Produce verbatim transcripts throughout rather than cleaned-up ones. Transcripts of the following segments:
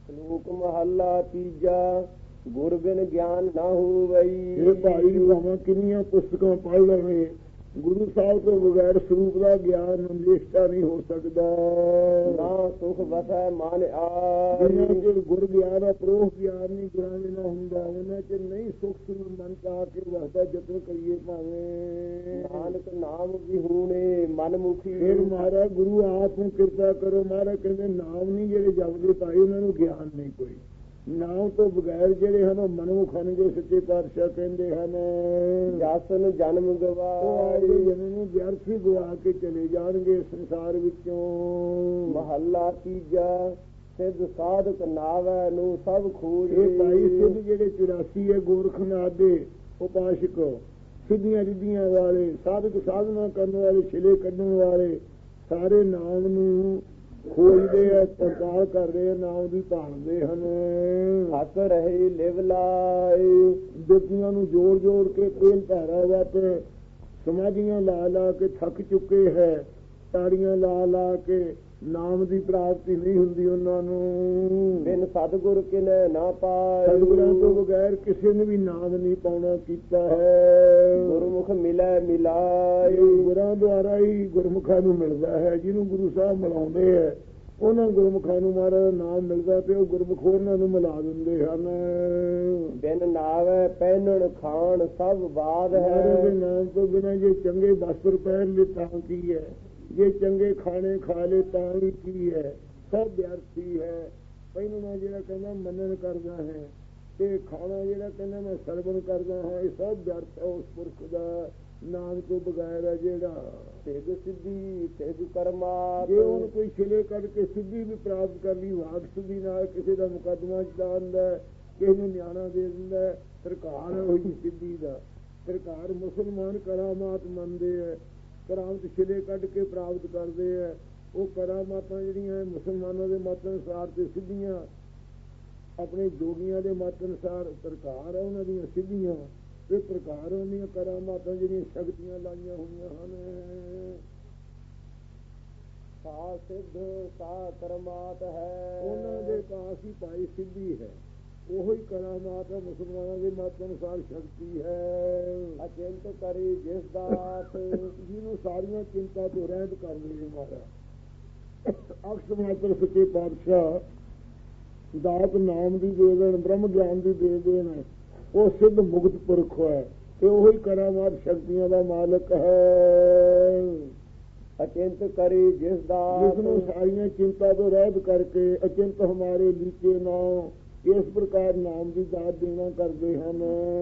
ਸ਼ਲੋਕ ਮਹੱਲਾ ਤੀਜਾ। ਗੁਰ ਬਿਨ ਗਿਆਨ ਨਾ ਹੋਵਈ। ਇਹ ਭਾਈ ਭਾਵੇਂ ਕਿੰਨੀਆਂ ਪੁਸਤਕਾਂ ਪੜ੍ਹ ਲਵੇ, ਗੁਰੂ ਸਾਹਿਬ ਤੋਂ ਬਗੈਰ ਸਰੂਪ ਦਾ ਗਿਆਨ ਨਿਸ਼ਚਾ ਨਹੀਂ ਹੋ ਸਕਦਾ। ਨਾ ਸੁਖ ਵਸੈ ਮਨ ਆਈ। ਜਿੰਨਾ ਚਿਰ ਗੁਰ ਗਿਆਨ ਅਪਰੋਖ ਗਿਆਨ ਨਹੀਂ ਗੁਰਾਂ ਦੇ ਨਾਲ ਹੁੰਦਾ, ਉਹਨਾਂ ਚਿਰ ਨਹੀਂ ਸੁਖ ਸਰੂਪ ਮਨ ਪਾ ਕੇ ਵਸਦਾ, ਜਤਨ ਕਰੀਏ ਭਾਵੇਂ। ਨਾਨਕ ਨਾਮ ਵਿਹੂਣੇ ਮਨ ਮੁਖੀ। ਫਿਰ ਮਹਾਰਾਜ ਗੁਰੂ ਆਪ ਨੂੰ ਕਿਰਪਾ ਕਰੋ। ਮਹਾਰਾਜ ਕਹਿੰਦੇ ਨਾਮ ਨਹੀਂ ਜਿਹੜੇ ਜਪਦੇ ਭਾਈ ਉਹਨਾਂ ਨੂੰ ਗਿਆਨ ਨਹੀਂ ਕੋਈ। ਨਾਮ ਤੋਂ ਬਗੈਰ ਜਿਹੜੇ ਹਨ ਉਹ ਮਨਮੁਖ ਹਨ, ਜੋ ਸੱਚੇ ਪਾਤਸ਼ਾਹ ਕਹਿੰਦੇ ਹਨ। ਜਸਨ ਜਨਮ ਗਵਾਏ। ਜਨਮ ਨੂੰ ਵਿਅਰਥ ਹੀ ਗਵਾ ਕੇ ਚਲੇ ਜਾਣਗੇ ਸੰਸਾਰ ਵਿੱਚੋਂ। ਮਹੱਲਾ ਤੀਜਾ। ਸਿੱਧ ਸਾਧਕ ਨਾਵੈ ਨੂੰ ਸਭ ਖੋਜ। ਇਹ ਭਾਈ ਸਿੱਧ ਜਿਹੜੇ ਚੁਰਾਸੀ ਹੈ ਗੋਰਖਨਾਥ ਦੇ ਉਪਾਸ਼ਕ, ਸਿੱਧੀਆਂ ਰਿੱਧੀਆਂ ਵਾਲੇ, ਸਾਧਕ ਸਾਧਨਾ ਕਰਨ ਵਾਲੇ, ਛਿਲੇ ਕੱਢਣ ਵਾਲੇ, ਸਾਰੇ ਨਾਮ ਨੂੰ ਖੋਜਦੇ ਆ, ਪ੍ਰਕਾਰ ਕਰ ਰਹੇ, ਨਾਮ ਦੀ ਭਾਲਦੇ ਹਨ। ਹੱਕ ਰਹੇ ਲਿਵ ਲਾਏ। ਦਿੱਤੀਆਂ ਨੂੰ ਜੋੜ ਜੋੜ ਕੇ ਤੇਲ ਧਾਰਾ ਵਤ ਸਮਾਧੀਆਂ ਲਾ ਲਾ ਕੇ ਥੱਕ ਚੁੱਕੇ ਹੈ। ਤਾੜੀਆਂ ਲਾ ਲਾ ਕੇ ਨਾਮ ਦੀ ਪ੍ਰਾਪਤੀ ਨਹੀਂ ਹੁੰਦੀ ਉਹਨਾਂ ਨੂੰ। ਬਿਨ ਸਤਿਗੁਰ ਕਿਨੈ ਨਾ ਪਾਏ। ਸਤਿਗੁਰਾਂ ਤੋਂ ਬਗੈਰ ਕਿਸੇ ਨੇ ਵੀ ਨਾਮ ਨਹੀਂ ਪਾਉਣਾ ਕੀਤਾ ਹੈ। ਗੁਰਮੁਖ ਮਿਲੈ ਮਿਲਾਏ। ਗੁਰਾਂ ਦੁਆਰਾ ਹੀ ਗੁਰਮੁਖਾਂ ਨੂੰ ਮਿਲਦਾ ਹੈ। ਜਿਹਨੂੰ ਗੁਰੂ ਸਾਹਿਬ ਮਿਲਾਉਂਦੇ ਹੈ ਉਹਨਾਂ ਗੁਰਮੁਖਾਂ ਨੂੰ ਮਹਾਰਾਜ ਨਾਮ ਮਿਲਦਾ ਤੇ ਉਹ ਗੁਰਮੁਖ ਉਹਨਾਂ ਨੂੰ ਮਿਲਾ ਦਿੰਦੇ ਹਨ। ਬਿਨ ਨਾਵੈ ਪਹਿਨਣ ਖਾਣ ਸਭ ਬਾਦ ਹੈ। ਦੇ ਨਾਮ ਤੋਂ ਬਿਨਾਂ ਜੇ ਚੰਗੇ ਵਸਤਰ ਪਹਿਨ ਲਏ ਤਾਂ ਕੀ ਹੈ, ਜੇ ਚੰਗੇ ਖਾਣੇ ਖਾ ਲਏ ਤਾਂ ਵੀ ਕੀ ਹੈ, ਸਭ ਵਿਅਰਥੀ ਹੈ। ਪਹਿਨਣਾ ਜਿਹੜਾ ਕਹਿੰਦਾ ਮੰਨਣ ਕਰਦਾ ਹੈ, ਤੇ ਖਾਣਾ ਜਿਹੜਾ ਕਹਿੰਦਾ ਮੈਂ ਸਰਵਣ ਕਰਦਾ ਹਾਂ, ਇਹ ਸਭ ਵਿਅਰਥ ਹੈ ਉਸ ਪੁਰਖ ਦਾ। ਨਾਮ ਤੋਂ ਬਗੈਰ ਹੈ ਜਿਹੜਾ। ਸਿੱਧ ਸਿੱਧੀ ਸਿੱਧ ਕਰਮਾਤ। ਜੇ ਹੁਣ ਕੋਈ ਛਿਲੇ ਕੱਢ ਕੇ ਸਿੱਧੀ ਵੀ ਪ੍ਰਾਪਤ ਕਰ ਲਈ, ਵਾਕ ਸਿੱਧੀ ਨਾਲ ਕਿਸੇ ਦਾ ਮੁਕੱਦਮਾ ਚਲਾ ਦਿੰਦਾ, ਕਿਸੇ ਨੂੰ ਨਿਆਣਾ ਦੇ ਦਿੰਦਾ, ਸਰਕਾਰ ਹੈ ਉਹੀ ਸਿੱਧੀ ਦਾ। ਸਰਕਾਰ ਮੁਸਲਮਾਨ ਕਰਾਮਾਤ ਮੰਨਦੇ ਹੈ, ਕਰਾਮਤ ਛਿਲੇ ਕੱਢ ਕੇ ਪ੍ਰਾਪਤ ਕਰਦੇ ਹੈ। ਉਹ ਕਰਾਮਾਤਾਂ ਜਿਹੜੀਆਂ ਮੁਸਲਮਾਨਾਂ ਦੇ ਮਤ ਅਨੁਸਾਰ ਤੇ ਸਿੱਧੀਆਂ, ਆਪਣੇ ਜੋਗੀਆਂ ਦੇ ਮਤ ਅਨੁਸਾਰ ਸਰਕਾਰ ਹੈ ਉਹਨਾਂ ਦੀਆਂ ਸਿੱਧੀਆਂ। ਇਹ ਪ੍ਰਕਾਰ ਦੀਆਂ ਕਰਾਮਾਤਾਂ ਜਿਹੜੀਆਂ ਸ਼ਕਤੀਆਂ ਲਾਈਆਂ ਹੋਈਆਂ ਹਨ। ਸਾ ਸਿੱਧ ਸਾ ਕਰਮਾਤ ਹੈ। ਉਹਨਾਂ ਦੇ ਪਾਸ ਹੀ ਭਾਈ ਸਿੱਧੀ ਹੈ, ਉਹੀ ਕਰਾਮਾਤ ਹੈ। ਮੁਸਲਮਾਨਾਂ ਦੇ ਮਤ ਅਨੁਸਾਰ ਸ਼ਕਤੀ ਹੈ। ਅਚਿੰਤ ਕਰੀ ਜਿਸ ਦਾਤ। ਜਿਹਨੂੰ ਸਾਰੀਆਂ ਚਿੰਤਾ ਤੋਂ ਰਹਿਤ ਕਰ ਦੇ ਮਾਰਾ। ਅਕਸ ਮਾਤਰ ਸੱਚੇ ਪਾਤਸ਼ਾਹ ਦਾਤ ਨਾਮ ਦੀ ਦੇ ਦੇਣ, ਬ੍ਰਹਮ ਗਿਆਨ ਦੀ ਦੇ ਦੇਣ, ਉਹ ਸਿੱਧ ਮੁਕਤ ਪੁਰਖ ਹੈ ਤੇ ਉਹੀ ਕਰਾਮਾਤ ਸ਼ਕਤੀਆਂ ਦਾ ਮਾਲਕ ਹੈ। ਅਚਿੰਤ ਕਰੀ ਜਿਸ ਦਾ। ਜਿਸਨੂੰ ਸਾਰੀਆਂ ਚਿੰਤਾ ਤੋਂ ਰਹਿਤ ਕਰਕੇ ਅਚਿੰਤ ਹਮਾਰੇ ਲੀਚੇ ਨਾਮ, ਇਸ ਪ੍ਰਕਾਰ ਨਾਮ ਦੀ ਦਾਤ ਦੇਣਾ ਕਰਦੇ ਹਨ।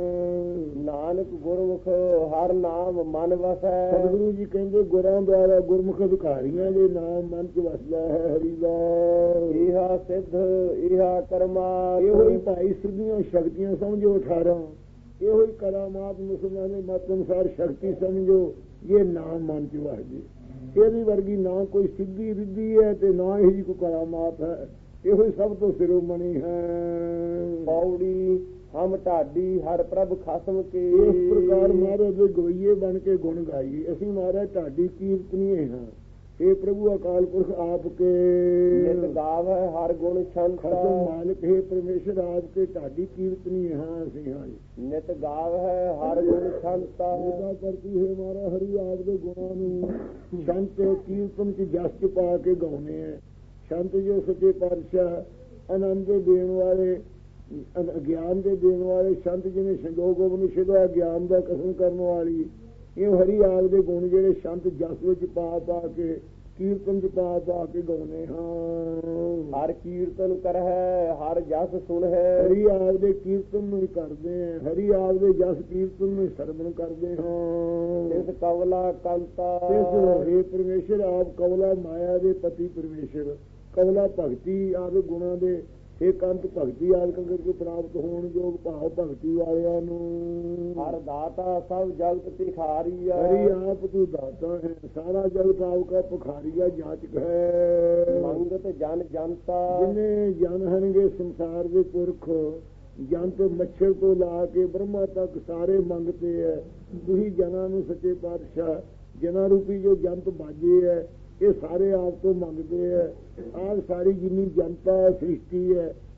ਨਾਨਕ ਗੁਰਮੁਖ ਹਰ ਨਾਮ ਮਨ ਵਸੈ। ਸਤਿਗੁਰੂ ਜੀ ਕਹਿੰਦੇ ਗੁਰਾਂ ਦੁਆਰਾ ਗੁਰਮੁਖ ਅਧਿਕਾਰੀਆਂ ਦੇ ਨਾਮ ਮਨ ਚ ਵਸਦਾ ਹੈ ਹਰੀ ਦਾ। ਇਹਾ ਸਿੱਧ ਇਹਾ ਕਰਮਾਤ। ਇਹੋ ਹੀ ਭਾਈ ਸਿੱਧੀਆਂ ਸ਼ਕਤੀਆਂ ਸਮਝੋ ਅਠਾਰਾਂ, ਇਹੋ ਹੀ ਕਰਾਮਾਤ ਮੁਸਲਮਾਨ ਦੇ ਮਤ ਅਨੁਸਾਰ ਸ਼ਕਤੀ ਸਮਝੋ। ਇਹ ਨਾਮ ਮਨ ਚ ਵਸਦੇ। ਇਹਦੀ ਵਰਗੀ ਨਾ ਕੋਈ ਸਿੱਧੀ ਰਿੱਧੀ ਹੈ ਤੇ ਨਾ ਹੀ ਕੋਈ ਕਰਾਮਾਤ ਹੈ। ਇਹੋ ਹੀ ਸਭ ਤੋਂ ਸਿਰੋਮਣੀ ਹੈ। ਪੌੜੀ ਹਮ ਢਾਡੀ ਹਰ ਪ੍ਰਭ ਖਸਮ ਕੇ। ਇਸ ਪ੍ਰਕਾਰ ਮਹਾਰਾਜ ਦੇ ਗਵਈਏ ਬਣ ਕੇ ਗੁਣ ਗਾਈਏ। ਅਸੀਂ ਮਹਾਰਾਜ ਢਾਡੀ ਕੀਰਤਨੀਏ ਹਾਂ। ਇਹ ਪ੍ਰਭੂ ਅਕਾਲ ਪੁਰਖ ਆਪ ਕੇ ਨਿਤ ਗਾਵ ਹੈ ਹਰ ਗੁਣ ਛੰਤ। ਖਸਮ ਮਾਲਕ ਹੈ ਪਰਮੇਸ਼ਰ ਆਪ ਕੇ ਢਾਡੀ ਕੀਰਤਨੀਏ ਹਾਂ ਅਸੀਂ। ਹਾਂ ਨਿਤ ਗਾਵ ਹੈ ਹਰ ਗੁਣ ਛੰਤਾ। ਉਹਦਾ ਕਰਤੀ ਹੈ ਮਾਰਾ ਹਰੀ ਆਪ ਦੇ ਗੁਣਾਂ ਨੂੰ ਛੰਤ ਕੀਰਤਨ ਚ ਜਸ ਚ ਪਾ ਕੇ ਗਾਉਣੇ ਹੈ। ਸੰਤ ਜੋ ਸੱਚੇ ਪਾਤਸ਼ਾਹ ਆਨੰਦ ਦੇਣ ਵਾਲੇ, ਗਿਆਨ ਦੇ ਦੇਣ ਵਾਲੇ ਸੰਤ, ਜਿਵੇਂ ਸੰਜੋਗ ਉਪਨਿਸ਼ਦ ਦਾ ਗਿਆਨ ਦਾ ਕਸਮ ਕਰਨ ਵਾਲੀ, ਇਹ ਹਰੀ ਆਪ ਦੇ ਗੁਣ ਜਿਹੜੇ ਸੰਤ ਜਸ ਵਿੱਚ ਪਾ ਪਾ ਕੇ, ਕੀਰਤਨ ਚ ਪਾ ਪਾ ਕੇ ਗਾਉਣੇ ਹਾਂ। ਹਰ ਕੀਰਤਨ ਕਰ ਹੈ ਹਰ ਜਸ ਸੁਣ ਹੈ। ਹਰੀ ਆਪ ਦੇ ਕੀਰਤਨ ਨੂੰ ਹੀ ਕਰਦੇ ਹਾਂ, ਹਰੀ ਆਪ ਦੇ ਜਸ ਕੀਰਤਨ ਨੂੰ ਸਰਵਣ ਕਰਦੇ ਹਾਂ। ਇਸ ਕਵਲਾ ਕੰਤਾ। ਇਸ ਹੇ ਪਰਮੇਸ਼ਰ ਆਪ ਕਵਲਾ ਮਾਇਆ ਦੇ ਪਤੀ ਪਰਮੇਸ਼ਰ, ਕਵਲਾ ਭਗਤੀ ਆਦਿ ਗੁਣਾਂ ਦੇ ਇਹ ਕੰਤ ਭਗਤੀ ਆਦਿ ਕਰਕੇ ਪ੍ਰਾਪਤ ਹੋਣ ਯੋਗ ਭਾਵ ਭਗਤੀ ਵਾਲਿਆਂ ਨੂੰ। ਹਰ ਦਾਤਾ ਸਭ ਜਗਤ ਭਿਖਾਰੀ ਹੈ। ਹਰੀ ਆਪ ਤੂੰ ਦਾਤਾ ਹੈ, ਸਾਰਾ ਜਗਤ ਆਪ ਕਾ ਭਿਖਾਰੀਆ ਜਾਚਕ ਹੈ। ਮੰਗਤ ਜਨ ਜਨਤਾ। ਜਿੰਨੇ ਜਨ ਹਨਗੇ ਸੰਸਾਰ ਦੇ ਪੁਰਖ, ਜੰਤ ਮੱਛਰ ਤੋਂ ਲਾ ਕੇ ਬ੍ਰਹਮਾ ਤੱਕ ਸਾਰੇ ਮੰਗਤੇ ਹੈ। ਤੁਸੀਂ ਜਨਾਂ ਨੂੰ ਸੱਚੇ ਪਾਤਸ਼ਾਹ ਜਨਾਂ ਰੂਪੀ ਜੋ ਜੰਤ ਬਾਜੇ ਹੈ ਇਹ ਸਾਰੇ ਆਪ ਤੋਂ ਮੰਗਦੇ ਹੈ। ਆਹ ਸਾਰੀ ਜਿੰਨੀ ਜਨਤਾ ਹੈ ਸ੍ਰਿਸ਼ਟੀ ਹੈ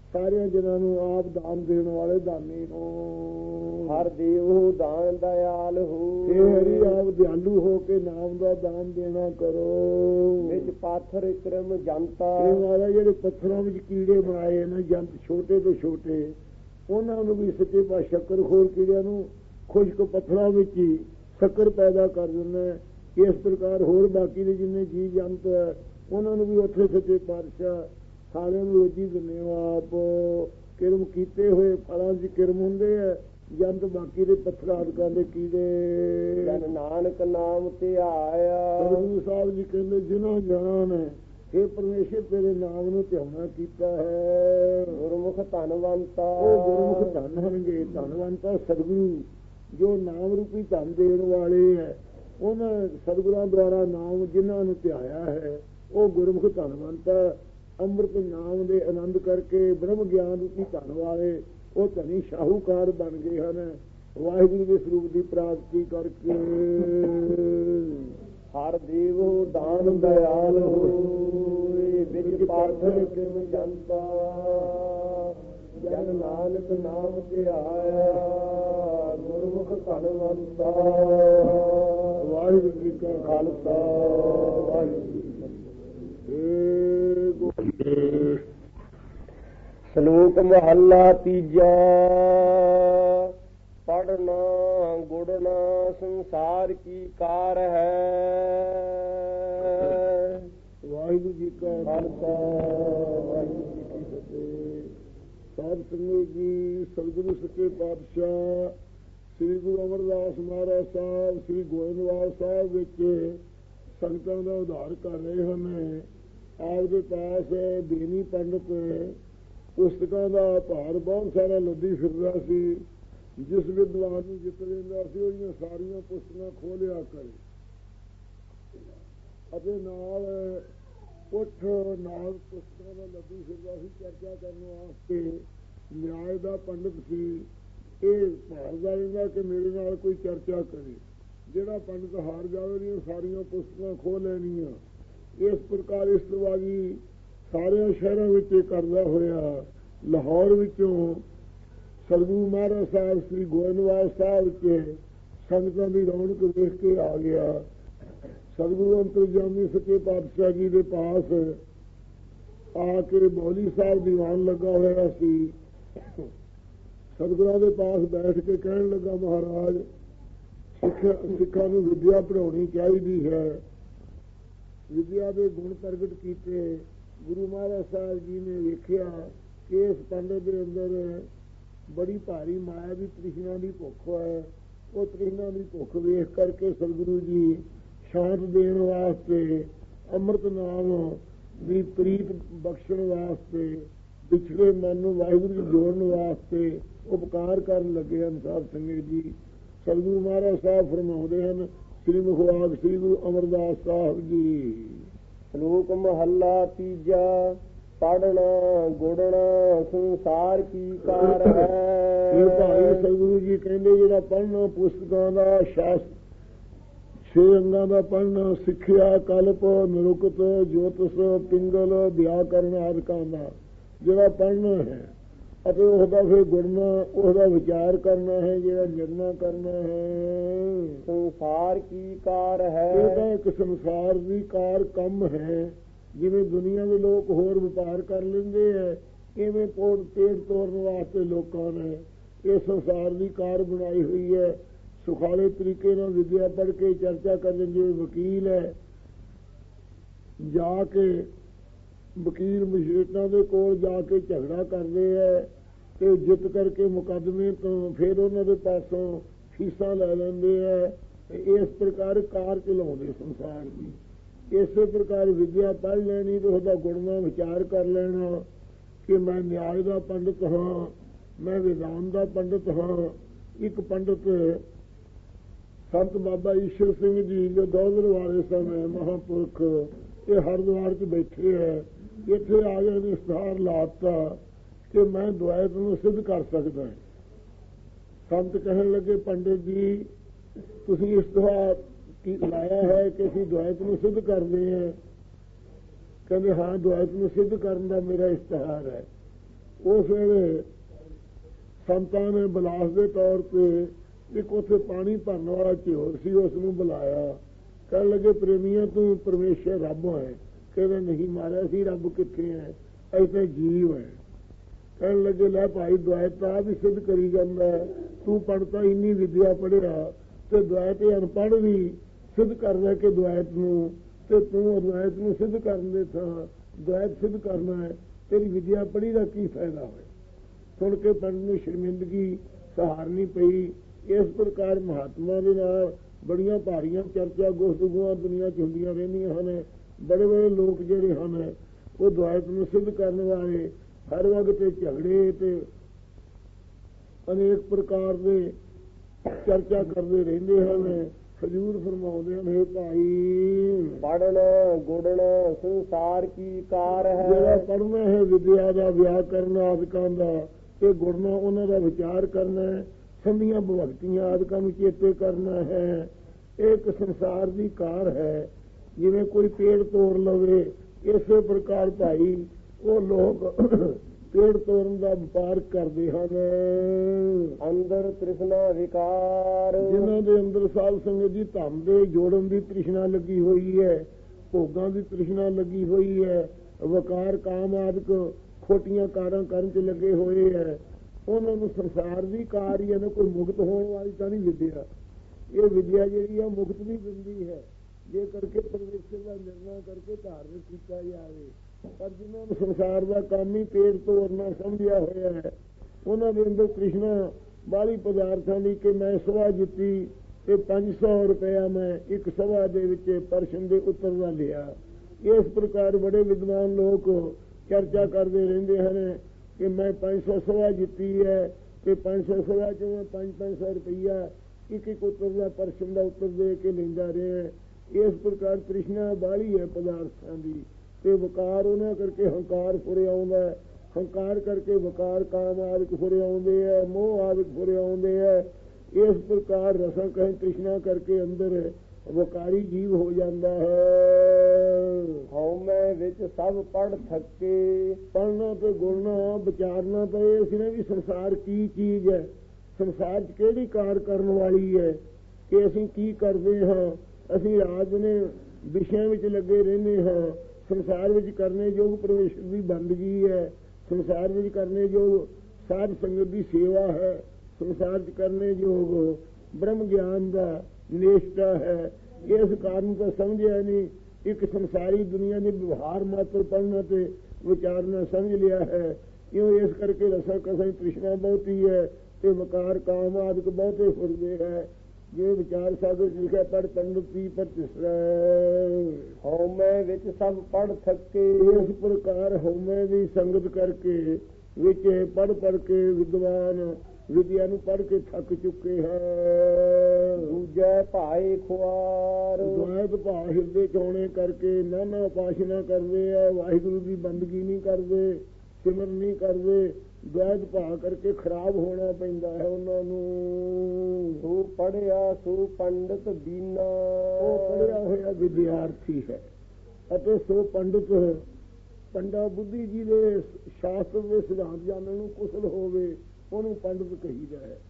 ਸਾਰਿਆਂ ਜਨਾਂ ਨੂੰ ਆਪ ਦਾਨ ਦੇਣ ਵਾਲੇ ਦਾਨੀ ਹੋ। ਹਰ ਦੇਵ ਦਾਨ ਦਇਆਲ ਹੋ। हे हरि आप दयालु हो के नाम ਦਾ ਦਾਨ ਦੇਣਾ ਕਰੋ। ਵਿੱਚ ਪਾਥਰ ਕਰਮ ਜਨਤਾ। ਇਹ ਮਹਾਰਾਜ ਜਿਹੜੇ ਪੱਥਰਾਂ ਵਿੱਚ ਕੀੜੇ ਬਣਾਏ ਨੇ ਜੰਤ ਛੋਟੇ ਤੋਂ ਛੋਟੇ, ਉਹਨਾਂ ਨੂੰ ਵੀ ਸੱਚੇ ਪਾਤਸ਼ਾਹ ਸ਼ੱਕਰਖੋਰ ਕੀੜਿਆਂ ਨੂੰ ਖੁਸ਼ਕ ਪੱਥਰਾਂ ਵਿੱਚ ਹੀ ਸ਼ੱਕਰ ਪੈਦਾ ਕਰ ਦਿੰਦਾ। ਇਸ ਪ੍ਰਕਾਰ ਹੋਰ ਬਾਕੀ ਦੇ ਜਿੰਨੇ ਜੀਵ ਜੰਤ ਹੈ ਉਹਨਾਂ ਨੂੰ ਵੀ ਉੱਥੇ ਸੱਚੇ ਪਾਤਸ਼ਾਹ ਸਾਰਿਆਂ ਨੂੰ ਰੋਜੀ ਦਿੰਦੇ ਹੋ। ਆਪ ਕਿਰਮ ਕੀਤੇ ਹੋਏ ਫਲਾਂ 'ਚ ਕਿਰਮ ਹੁੰਦੇ ਹੈ, ਜੰਤ ਬਾਕੀ ਦੇ ਪੱਥਰ ਆਦਿਕਾਂ ਦੇ ਕੀੜੇ। ਜਨ ਨਾਨਕ ਨਾਮ ਤੇ ਆਇਆ। ਗੁਰੂ ਸਾਹਿਬ ਜੀ ਕਹਿੰਦੇ ਜਿਨ੍ਹਾਂ ਜਨਾਂ ਨੇ हे ਪਰਮੇਸ਼ਰ ਤੇਰੇ ਨਾਮ ਨੂੰ ਧਿਆਉਣਾ ਕੀਤਾ ਹੈ, ਗੁਰਮੁਖ ਧਨਵੰਤਾ। ਉਹ ਗੁਰਮੁਖ ਧਨ ਹੋਣਗੇ। ਧਨਵੰਤਾ ਸਤਿਗੁਰੂ ਜੋ ਨਾਮ ਰੂਪੀ ਧਨ ਦੇਣ ਵਾਲੇ ਹੈ, ਉਹਨਾਂ ਸਤਿਗੁਰਾਂ ਦੁਆਰਾ ਨਾਮ ਜਿਨ੍ਹਾਂ ਨੂੰ ਧਿਆਇਆ ਹੈ ਉਹ ਗੁਰਮੁਖ ਧਨਵੰਤਾ। ਅੰਮ੍ਰਿਤ ਨਾਮ ਦੇ ਆਨੰਦ ਕਰਕੇ ਬ੍ਰਹਮ ਗਿਆਨ ਰੂਪੀ ਧਨ ਵਾਲੇ ਉਹ ਧਨੀ ਸ਼ਾਹੂਕਾਰ ਬਣ ਗਏ ਹਨ ਵਾਹਿਗੁਰੂ ਦੇ ਸਰੂਪ ਦੀ ਪ੍ਰਾਪਤੀ ਕਰਕੇ। ਹਰ ਦੇਵ ਦਾਨ ਦਇਆਲ ਹੋਏ। ਵਿੱਚ ਪਾਥਰ ਕਿਮ ਜਨਤਾ। ਜਨ ਨਾਨਕ ਨਾਮ ਤੇ ਆਇਆ। ਗੁਰਮੁਖ ਧਨਵੰਤਾ। ਵਾਹਿਗੁਰੂ ਜੀ ਕਾ ਖਾਲਸਾ ਵਾਹਿਗੁਰੂ ਜੀ ਕੀ ਫਤਿਹ। ਸ਼ਲੋਕ ਮਹੱਲਾ ਤੀਜਾ। ਪੜਨਾ ਗੁੜਨਾ ਸੰਸਾਰ ਕੀ ਕਾਰ ਹੈ। ਵਾਹਿਗੁਰੂ ਜੀ ਕਾ ਖਾਲਸਾ ਵਾਹਿਗੁਰੂ ਜੀ ਕੀ ਫਤਿਹ। ਸਾਧ ਸੰਗਤ ਜੀ, ਸਤਿਗੁਰੂ ਸੱਚੇ ਪਾਤਸ਼ਾਹ ਸ੍ਰੀ ਗੁਰੂ ਅਮਰਦਾਸ ਮਹਾਰਾਜ ਸਾਹਿਬ ਸ੍ਰੀ ਗੋਇੰਦਵਾਲ ਸਾਹਿਬ ਵਿੱਚ ਸੰਗਤਾਂ ਦਾ ਉਧਾਰ ਕਰ ਰਹੇ ਹਨ। ਆਪ ਦੇ ਪਾਸ ਬੇਨੀ ਪੰਡਤ ਪੁਸਤਕਾਂ ਦਾ ਭਾਰ ਬਹੁਤ ਸਾਰਾ ਲੱਦੀ ਫਿਰਦਾ ਸੀ। ਜਿਸ ਵਿਦਵਾਨ ਨੂੰ ਜਿੱਤ ਲੈਂਦਾ ਸੀ ਉਹਦੀਆਂ ਸਾਰੀਆਂ ਪੁਸਤਕਾਂ ਖੋਲਿਆ ਕਰੇ ਅਤੇ ਨਾਲ ਉੱਠ ਨਾਲ ਪੁਸਤਕਾਂ ਦਾ ਲੱਦੀ ਫਿਰਦਾ ਸੀ। ਚਰਚਾ ਕਰਨ ਵਾਸਤੇ ਨਿਆਏ ਦਾ ਪੰਡਤ ਸੀ। ਇਹ ਭਾਰਦਾ ਰਹਿੰਦਾ ਕਿ ਮੇਰੇ ਨਾਲ ਕੋਈ ਚਰਚਾ ਕਰੇ। ਜਿਹੜਾ ਪੰਡਤ ਹਾਰ ਜਾਵੇ ਦੀਆਂ ਸਾਰੀਆਂ ਪੁਸਤਕਾਂ ਖੋਹ ਲੈਣੀਆਂ। ਇਸ ਪ੍ਰਕਾਰ ਇਸਤਵਾਜੀ ਸਾਰਿਆਂ ਸ਼ਹਿਰਾਂ ਵਿੱਚ ਕਰਦਾ ਹੋਇਆ ਲਾਹੌਰ ਵਿੱਚੋਂ ਸਤਿਗੁਰੂ ਮਹਾਰਾਜ ਸਾਹਿਬ ਸ੍ਰੀ ਗੋਇੰਦਵਾਲ ਸਾਹਿਬ ਕੇ ਸੰਗਤਾਂ ਦੀ ਰੌਣਕ ਵੇਖ ਕੇ ਆ ਗਿਆ। ਸਤਿਗੁਰੂ ਅੰਤਰਜਾਮੀ ਸੱਚੇ ਪਾਤਸ਼ਾਹ ਜੀ ਦੇ ਪਾਸ ਆ ਕੇ ਬੌਲੀ ਸਾਹਿਬ ਦੀਵਾਨ ਲੱਗਾ ਹੋਇਆ ਸੀ। ਸਤਿਗੁਰਾਂ ਦੇ ਪਾਸ ਬੈਠ ਕੇ ਕਹਿਣ ਲੱਗਾ, ਮਹਾਰਾਜ ਸਿੱਖਿਆ ਸਿੱਖਾਂ ਨੂੰ ਵਿਦਿਆ ਪੜ੍ਹਾਉਣੀ ਚਾਹੀਦੀ ਹੈ। ਵਿਦਿਆ ਦੇ ਗੁਣ ਪ੍ਰਗਟ ਕੀਤੇ। ਗੁਰੂ ਮਹਾਰਾਜ ਸਾਹਿਬ ਜੀ ਨੇ ਵੇਖਿਆ ਕਿ ਇਸ ਪੰਡਤ ਦੇ ਅੰਦਰ ਬੜੀ ਭਾਰੀ ਮਾਇਆ ਦੀ ਤ੍ਰਿਸ਼ਨਾ ਦੀ ਭੁੱਖ ਹੈ। ਉਹ ਤ੍ਰਿਸ਼ਨਾ ਦੀ ਭੁੱਖ ਵੇਖ ਕਰਕੇ ਸਤਿਗੁਰੂ ਜੀ ਸ਼ਾਂਤ ਦੇਣ ਵਾਸਤੇ, ਅੰਮ੍ਰਿਤ ਨਾਮ ਦੀ ਪ੍ਰੀਤ ਬਖਸ਼ਣ ਵਾਸਤੇ, ਪਿਛਲੇ ਮਨ ਨੂੰ ਵਾਹਿਗੁਰੂ ਜੀ ਜੋੜਨ ਵਾਸਤੇ ਉਪਕਾਰ ਕਰਨ ਲੱਗੇ ਹਨ। ਸਾਧ ਸੰਗਤ ਜੀ, ਸਤਿਗੁਰੂ ਮਹਾਰਾਜ ਸਾਹਿਬ ਫਰਮਾਉਂਦੇ ਹਨ, ਸ੍ਰੀ ਮੁਖਵਾਕ ਸ੍ਰੀ ਗੁਰੂ ਅਮਰਦਾਸ ਸਾਹਿਬ ਜੀ। ਸ਼ਲੋਕ ਮਹੱਲਾ ਤੀਜਾ। ਪੜਨਾ ਗੁੜਨਾ ਸੰਸਾਰ ਕੀ ਕਾਰ ਹੈ। ਇਹ ਭਾਈ ਸਤਿਗੁਰੂ ਜੀ ਕਹਿੰਦੇ ਜਿਹੜਾ ਪੜ੍ਹਨਾ ਪੁਸਤਕਾਂ ਦਾ ਸ਼ਾਸਤਰ ਛੇ ਅੰਗਾਂ ਦਾ ਪੜ੍ਹਨਾ, ਸਿੱਖਿਆ, ਕਲਪ, ਨਿਰੁਕਤ, ਜੋਤਿਸ਼, ਪਿੰਗਲ, ਵਿਆਕਰਨ ਆਦਿਕਾਂ ਦਾ ਜਿਹੜਾ ਪੜ੍ਹਨਾ ਹੈ ਅਤੇ ਉਹਦਾ ਫਿਰ ਗੁੜਨਾ, ਉਹਦਾ ਵਿਚਾਰ ਕਰਨਾ ਹੈ, ਜਿਹੜਾ ਨਿਰਣਾ ਕਰਨਾ ਹੈ। ਸੰਸਾਰ ਕੀ ਕਾਰ ਹੈ। ਇਹ ਤਾਂ ਇੱਕ ਸੰਸਾਰ ਦੀ ਕਾਰ ਕੰਮ ਹੈ। ਜਿਵੇਂ ਦੁਨੀਆ ਦੇ ਲੋਕ ਹੋਰ ਵਪਾਰ ਕਰ ਲੈਂਦੇ ਹੈ, ਇਵੇਂ ਪੋਟ ਪੇਟ ਤੋੜਨ ਵਾਸਤੇ ਲੋਕਾਂ ਨੇ ਇਹ ਸੰਸਾਰ ਦੀ ਕਾਰ ਬਣਾਈ ਹੋਈ ਹੈ। ਸੁਖਾਲੇ ਤਰੀਕੇ ਨਾਲ ਵਿਦਿਆ ਪੜ੍ਹ ਕੇ ਚਰਚਾ ਕਰਨ, ਜਿਵੇਂ ਵਕੀਲ ਹੈ ਜਾ ਕੇ ਵਕੀਲ ਮਜਿਸਟਰਾਂ ਦੇ ਕੋਲ ਜਾ ਕੇ ਝਗੜਾ ਕਰਦੇ ਹੈ ਤੇ ਜਿੱਤ ਕਰਕੇ ਮੁਕੱਦਮੇ ਤੋਂ ਫਿਰ ਉਹਨਾਂ ਦੇ ਪਾਸੋਂ ਫੀਸਾਂ ਲੈ ਲੈਂਦੇ ਹੈ। ਇਸ ਪ੍ਰਕਾਰ ਕਾਰ ਚਲਾਉਂਦੇ ਸੰਸਾਰ ਦੀ। ਇਸੇ ਪ੍ਰਕਾਰ ਵਿਦਿਆ ਪੜ੍ਹ ਲੈਣੀ ਤੇ ਉਹਦਾ ਗੁਣਨਾ ਵਿਚਾਰ ਕਰ ਲੈਣਾ ਕਿ ਮੈਂ ਨਿਆਏ ਦਾ ਪੰਡਤ ਹਾਂ, ਮੈਂ ਵਿਧਾਨ ਦਾ ਪੰਡਤ ਹਾਂ। ਇੱਕ ਪੰਡਤ ਸੰਤ ਬਾਬਾ ਈਸ਼ਰ ਸਿੰਘ ਜੀ ਜੋ ਦੌਲਤ ਵਾਲੇ ਸਨ ਮਹਾਂਪੁਰਖ, ਇਹ ਹਰਿਦੁਆਰ 'ਚ ਬੈਠੇ ਹੈ। ਇੱਥੇ ਆ ਕੇ ਨੇ ਇਸ਼ਤਿਹਾਰ ਲਾਤਾ ਕਿ ਮੈਂ ਦੁਆਇਤ ਨੂੰ ਸਿੱਧ ਕਰ ਸਕਦਾ। ਸੰਤ ਕਹਿਣ ਲੱਗੇ, ਪੰਡਿਤ ਜੀ ਤੁਸੀਂ ਇਸ਼ਤਿਹਾਰ ਕੀ ਲਾਇਆ ਹੈ ਕਿ ਅਸੀਂ ਦੁਆਇਤ ਨੂੰ ਸਿੱਧ ਕਰਦੇ ਹਾਂ। ਕਹਿੰਦੇ ਹਾਂ, ਦੁਆਇਤ ਨੂੰ ਸਿੱਧ ਕਰਨ ਦਾ ਮੇਰਾ ਇਸ਼ਤਿਹਾਰ ਹੈ। ਉਸ ਵੇਲੇ ਸੰਤਾਂ ਨੇ ਬਲਾਸ ਦੇ ਤੌਰ ਤੇ ਇੱਕ ਉੱਥੇ ਪਾਣੀ ਭਰਨ ਵਾਲਾ ਝਿਓਰ ਸੀ, ਉਸ ਨੂੰ ਬੁਲਾਇਆ। ਕਹਿਣ ਲੱਗੇ ਪ੍ਰੇਮੀਆਂ ਤੂੰ ਪਰਮੇਸ਼ਰ ਰੱਬ ਹੈ? ਕਹਿੰਦੇ ਨਹੀਂ ਮਾਰਿਆ ਸੀ, ਰੱਬ ਕਿੱਥੇ ਹੈ, ਐਸੇ ਜੀਵ ਹੈ। ਕਹਿਣ ਲੱਗੇ ਲੈ ਭਾਈ ਦੁਆਇਤ ਤਾਂ ਵੀ ਸਿੱਧ ਕਰੀ ਜਾਂਦਾ, ਤੂੰ ਪੜ੍ਹਤਾ ਇੰਨੀ ਵਿਦਿਆ ਪੜ੍ਹਿਆ ਤੇ ਦੁਆਇਤ ਅਨਪੜ੍ਹ ਵੀ ਸਿੱਧ ਕਰਦਾ ਕਿ ਦੁਆਇਤ ਨੂੰ, ਤੇ ਤੂੰ ਅਦਵੈਤ ਨੂੰ ਸਿੱਧ ਕਰਨ ਦੇ ਥਾਂ ਦੁਆਇਤ ਸਿੱਧ ਕਰਨਾ ਹੈ, ਤੇਰੀ ਵਿਦਿਆ ਪੜ੍ਹੀ ਦਾ ਕੀ ਫਾਇਦਾ ਹੋਇਆ। ਸੁਣ ਕੇ ਪੰਡਤ ਨੂੰ ਸ਼ਰਮਿੰਦਗੀ ਸਹਾਰਨੀ ਪਈ। ਇਸ ਪ੍ਰਕਾਰ ਮਹਾਤਮਾ ਦੇ ਨਾਲ ਬੜੀਆਂ ਭਾਰੀਆਂ ਚਰਚਾ ਗੁਫ਼ਤਗੂਆਂ ਦੁਨੀਆ 'ਚ ਹੁੰਦੀਆਂ ਰਹਿੰਦੀਆਂ ਹਨ। ਬੜੇ ਬੜੇ ਲੋਕ ਜਿਹੜੇ ਹਨ ਉਹ ਦੁਆਇਤ ਨੂੰ ਸਿੱਧ ਕਰਨ ਵਾਲੇ ਹਰ ਵਕਤ ਝਗੜੇ ਤੇ ਅਨੇਕ ਪ੍ਰਕਾਰ ਦੇ ਚਰਚਾ ਕਰਦੇ ਰਹਿੰਦੇ ਹਨ। ਹਜ਼ੂਰ ਫਰਮਾਉਂਦੇ ਹਨ, ਹੇ ਭਾਈ ਪੜ੍ਹਨਾ ਗੁੜਨਾ ਸੰਸਾਰ ਕੀ ਕਾਰ ਹੈ। ਜਿਹੜਾ ਪੜ੍ਹਨਾ ਹੈ ਵਿਦਿਆ ਦਾ, ਵਿਆਕਰਨ ਆਦਿਕਾਂ ਦਾ, ਤੇ ਗੁੜਨਾ ਉਹਨਾਂ ਦਾ ਵਿਚਾਰ ਕਰਨਾ ਹੈ, ਸੰਧੀਆਂ ਭਗਤੀਆਂ ਆਦਿਕਾਂ ਨੂੰ ਚੇਤੇ ਕਰਨਾ ਹੈ। ਇਹ ਇੱਕ ਸੰਸਾਰ ਦੀ ਕਾਰ ਹੈ। ਜਿਵੇਂ ਕੋਈ ਪੇੜ ਤੋੜ ਲਵੇ, ਇਸੇ ਪ੍ਰਕਾਰ ਭਾਈ ਉਹ ਲੋਕ ਪੇੜ ਤੋੜਨ ਦਾ ਵਪਾਰ ਕਰਦੇ ਹਨ। ਅੰਦਰ ਤ੍ਰਿਸ਼ਨਾ ਵਿਕਾਰ, ਜਿਨ੍ਹਾਂ ਦੇ ਅੰਦਰ ਸਾਧ ਸੰਗਤ ਦੀ ਧੰਮ ਦੇ ਜੋੜਨ ਦੀ ਤ੍ਰਿਸ਼ਨਾ ਲੱਗੀ ਹੋਈ ਹੈ, ਭੋਗਾਂ ਦੀ ਤ੍ਰਿਸ਼ਨਾ ਲੱਗੀ ਹੋਈ ਹੈ, ਵਕਾਰ ਕਾਮ ਆਦਿਕ ਖੋਟੀਆਂ ਕਾਰਾਂ ਕਰਨ 'ਚ ਲੱਗੇ ਹੋਏ ਹੈ, ਉਹਨਾਂ ਨੂੰ ਸੰਸਾਰ ਦੀ ਕਾਰ ਹੀ ਹੈ ਨਾ, ਕੋਈ ਮੁਕਤ ਹੋਣ ਵਾਲੀ ਤਾਂ ਨਹੀਂ ਵਿਦਿਆ। ਇਹ ਵਿਦਿਆ ਜਿਹੜੀ ਆ ਮੁਕਤ ਵੀ ਦਿੰਦੀ ਹੈ, ਜੇ ਕਰਕੇ ਪਰਮੇਸ਼ਰ ਦਾ ਨਿਰਣਾ ਕਰਕੇ ਧਾਰਨ ਕੀਤਾ ਜਾਵੇ। ਪਰ ਜਿਨ੍ਹਾਂ ਨੂੰ ਸੰਸਾਰ ਦਾ ਕੰਮ ਹੀ ਪੇੜ ਤੋੜਨਾ ਸਮਝਿਆ ਹੋਇਆ ਹੈ, ਉਹਨਾਂ ਦੇ ਅੰਦਰ ਤ੍ਰਿਸ਼ਨਾ ਬਾਹਲੀ ਪਦਾਰਥਾਂ ਦੀ ਕਿ ਮੈਂ ਸਭਾ ਜਿੱਤੀ ਤੇ ਪੰਜ ਸੌ ਰੁਪਇਆ ਮੈਂ ਇੱਕ ਸਭਾ ਦੇ ਵਿੱਚ ਪਰਸ਼ਨ ਦੇ ਉੱਤਰ ਦਾ ਲਿਆ। ਇਸ ਪ੍ਰਕਾਰ ਬੜੇ ਵਿਦਵਾਨ ਲੋਕ ਚਰਚਾ ਕਰਦੇ ਰਹਿੰਦੇ ਹਨ ਕਿ ਮੈਂ ਪੰਜ ਸੌ ਸਭਾ ਜਿੱਤੀ ਹੈ ਤੇ ਪੰਜ ਸੌ ਸਭਾ 'ਚੋਂ ਮੈਂ ਪੰਜ ਪੰਜ ਸੌ ਰੁਪਈਆ ਇੱਕ ਇੱਕ ਉੱਤਰ ਦਾ ਪਰਸ਼ਨ ਦਾ ਉੱਤਰ ਦੇ ਕੇ ਲੈਂਦਾ ਰਿਹਾ। ਇਸ ਪ੍ਰਕਾਰ ਤ੍ਰਿਸ਼ਨਾ ਬਾਹਲੀ ਹੈ ਪਦਾਰਥਾਂ ਦੀ, ਤੇ ਵਕਾਰ ਉਹਨਾਂ ਕਰਕੇ ਹੰਕਾਰ ਫੁਰੇ ਆਉਂਦਾ, ਹੰਕਾਰ ਕਰਕੇ ਵਕਾਰ ਕਾਮ ਆਦਿਕ ਫੁਰੇ ਆਉਂਦੇ ਹੈ, ਮੋਹ ਆਦਿਕ ਫੁਰੇ ਆਉਂਦੇ ਹੈ। ਇਸ ਪ੍ਰਕਾਰ ਰਸਾਂ ਕਹੇ ਤ੍ਰਿਸ਼ਨਾ ਕਰਕੇ ਅੰਦਰ ਵਕਾਰੀ ਜੀਵ ਹੋ ਜਾਂਦਾ ਹੈ। ਹਉਮੈ ਵਿੱਚ ਸਭ ਪੜ੍ਹ ਥੱਕੇ, ਪੜ੍ਹਨਾ ਤੇ ਗੁਣਨਾ ਵਿਚਾਰਨਾ ਤਾਂ ਇਹ ਸੀ ਨਾ ਵੀ ਸੰਸਾਰ ਕੀ ਚੀਜ਼ ਹੈ, ਸੰਸਾਰ 'ਚ ਕਿਹੜੀ ਕਾਰ ਕਰਨ ਵਾਲੀ ਹੈ, ਕਿ ਅਸੀਂ ਕੀ ਕਰਦੇ ਹਾਂ। ਅਸੀਂ ਰਾਜ ਨੇ ਵਿਸ਼ਿਆਂ ਵਿੱਚ ਲੱਗੇ ਰਹਿੰਦੇ ਹਾਂ। ਸੰਸਾਰ ਵਿੱਚ ਕਰਨੇ ਯੋਗ ਪਰਮੇਸ਼ਰ ਦੀ ਬੰਦਗੀ ਹੈ, ਸੰਸਾਰ ਵਿੱਚ ਕਰਨੇ ਯੋਗ ਸਾਧ ਸੰਗਤ ਦੀ ਸੇਵਾ ਹੈ, ਸੰਸਾਰ 'ਚ ਕਰਨੇ ਯੋਗ ਬ੍ਰਹਮ ਗਿਆਨ ਦਾ ਨਿਸ਼ਟਾ ਹੈ। ਇਸ ਕਾਰਨ ਤਾਂ ਸਮਝਿਆ ਨਹੀਂ, ਇੱਕ ਸੰਸਾਰੀ ਦੁਨੀਆ ਦੇ ਵਿਵਹਾਰ ਮਾਤਰ ਪੜ੍ਹਨਾ ਤੇ ਵਿਚਾਰਨਾ ਸਮਝ ਲਿਆ ਹੈ। ਕਿਉਂ? ਇਸ ਕਰਕੇ ਰਸਾ ਕਸਾਂ ਤ੍ਰਿਸ਼ਨਾ ਬਹੁਤੀ ਹੈ ਤੇ ਵਕਾਰ ਕਾਮ ਆਦਿਕ ਬਹੁਤੇ ਫੁਰਦੇ ਹੈ। ਜੇ ਵਿਚਾਰ ਸਾਗਰ ਲਿਖਿਆ ਪੜ ਪੰਡਤੀ ਪਰ ਤਿਸਰਾ ਹਉਮੈ ਵਿੱਚ ਸਭ ਪੜ੍ਹ ਥੱਕੇ। ਇਸ ਪ੍ਰਕਾਰ ਹਉਮੈ ਦੀ ਸੰਗਤ ਕਰਕੇ ਵਿੱਚ ਪੜ੍ਹ ਪੜ੍ਹ ਕੇ ਵਿਦਵਾਨ ਵਿਦਿਆ ਨੂੰ ਪੜ੍ਹ ਕੇ ਥੱਕ ਚੁੱਕੇ ਹੈ। ਦੂਜੇ ਭਾਏ ਖੁਆਰ, ਦੁਆਇਤ ਭਾ ਹਿਰਦੇ ਚੋਣੇ ਕਰਕੇ ਨਾਨਾ ਉਪਾਸਨਾ ਕਰਦੇ ਆ, ਵਾਹਿਗੁਰੂ ਦੀ ਬੰਦਗੀ ਨਹੀਂ ਕਰਦੇ, ਸਿਮਰਨ ਨਹੀਂ ਕਰਦੇ। ਦੁਆਇਤ ਭਾ ਕਰਕੇ ਖਰਾਬ ਹੋਣਾ ਪੈਂਦਾ ਹੈ ਉਹਨਾਂ ਨੂੰ। ਸੋ ਪੜ੍ਹਿਆ ਸੋ ਪੰਡਤ ਬੀਨਾ, ਉਹ ਪੜ੍ਹਿਆ ਹੋਇਆ ਵਿਦਿਆਰਥੀ ਹੈ ਅਤੇ ਸੋ ਪੰਡਤ ਪੰਡਾ ਬੁੱਧੀ ਜੀ ਦੇ ਸ਼ਾਸਤਰ ਦੇ ਸਿਧਾਂਤ ਜਾਣਨ ਨੂੰ ਕੁਸ਼ਲ ਹੋਵੇ, ਉਹਨੂੰ ਪੰਡਤ ਕਹੀਦਾ ਹੈ।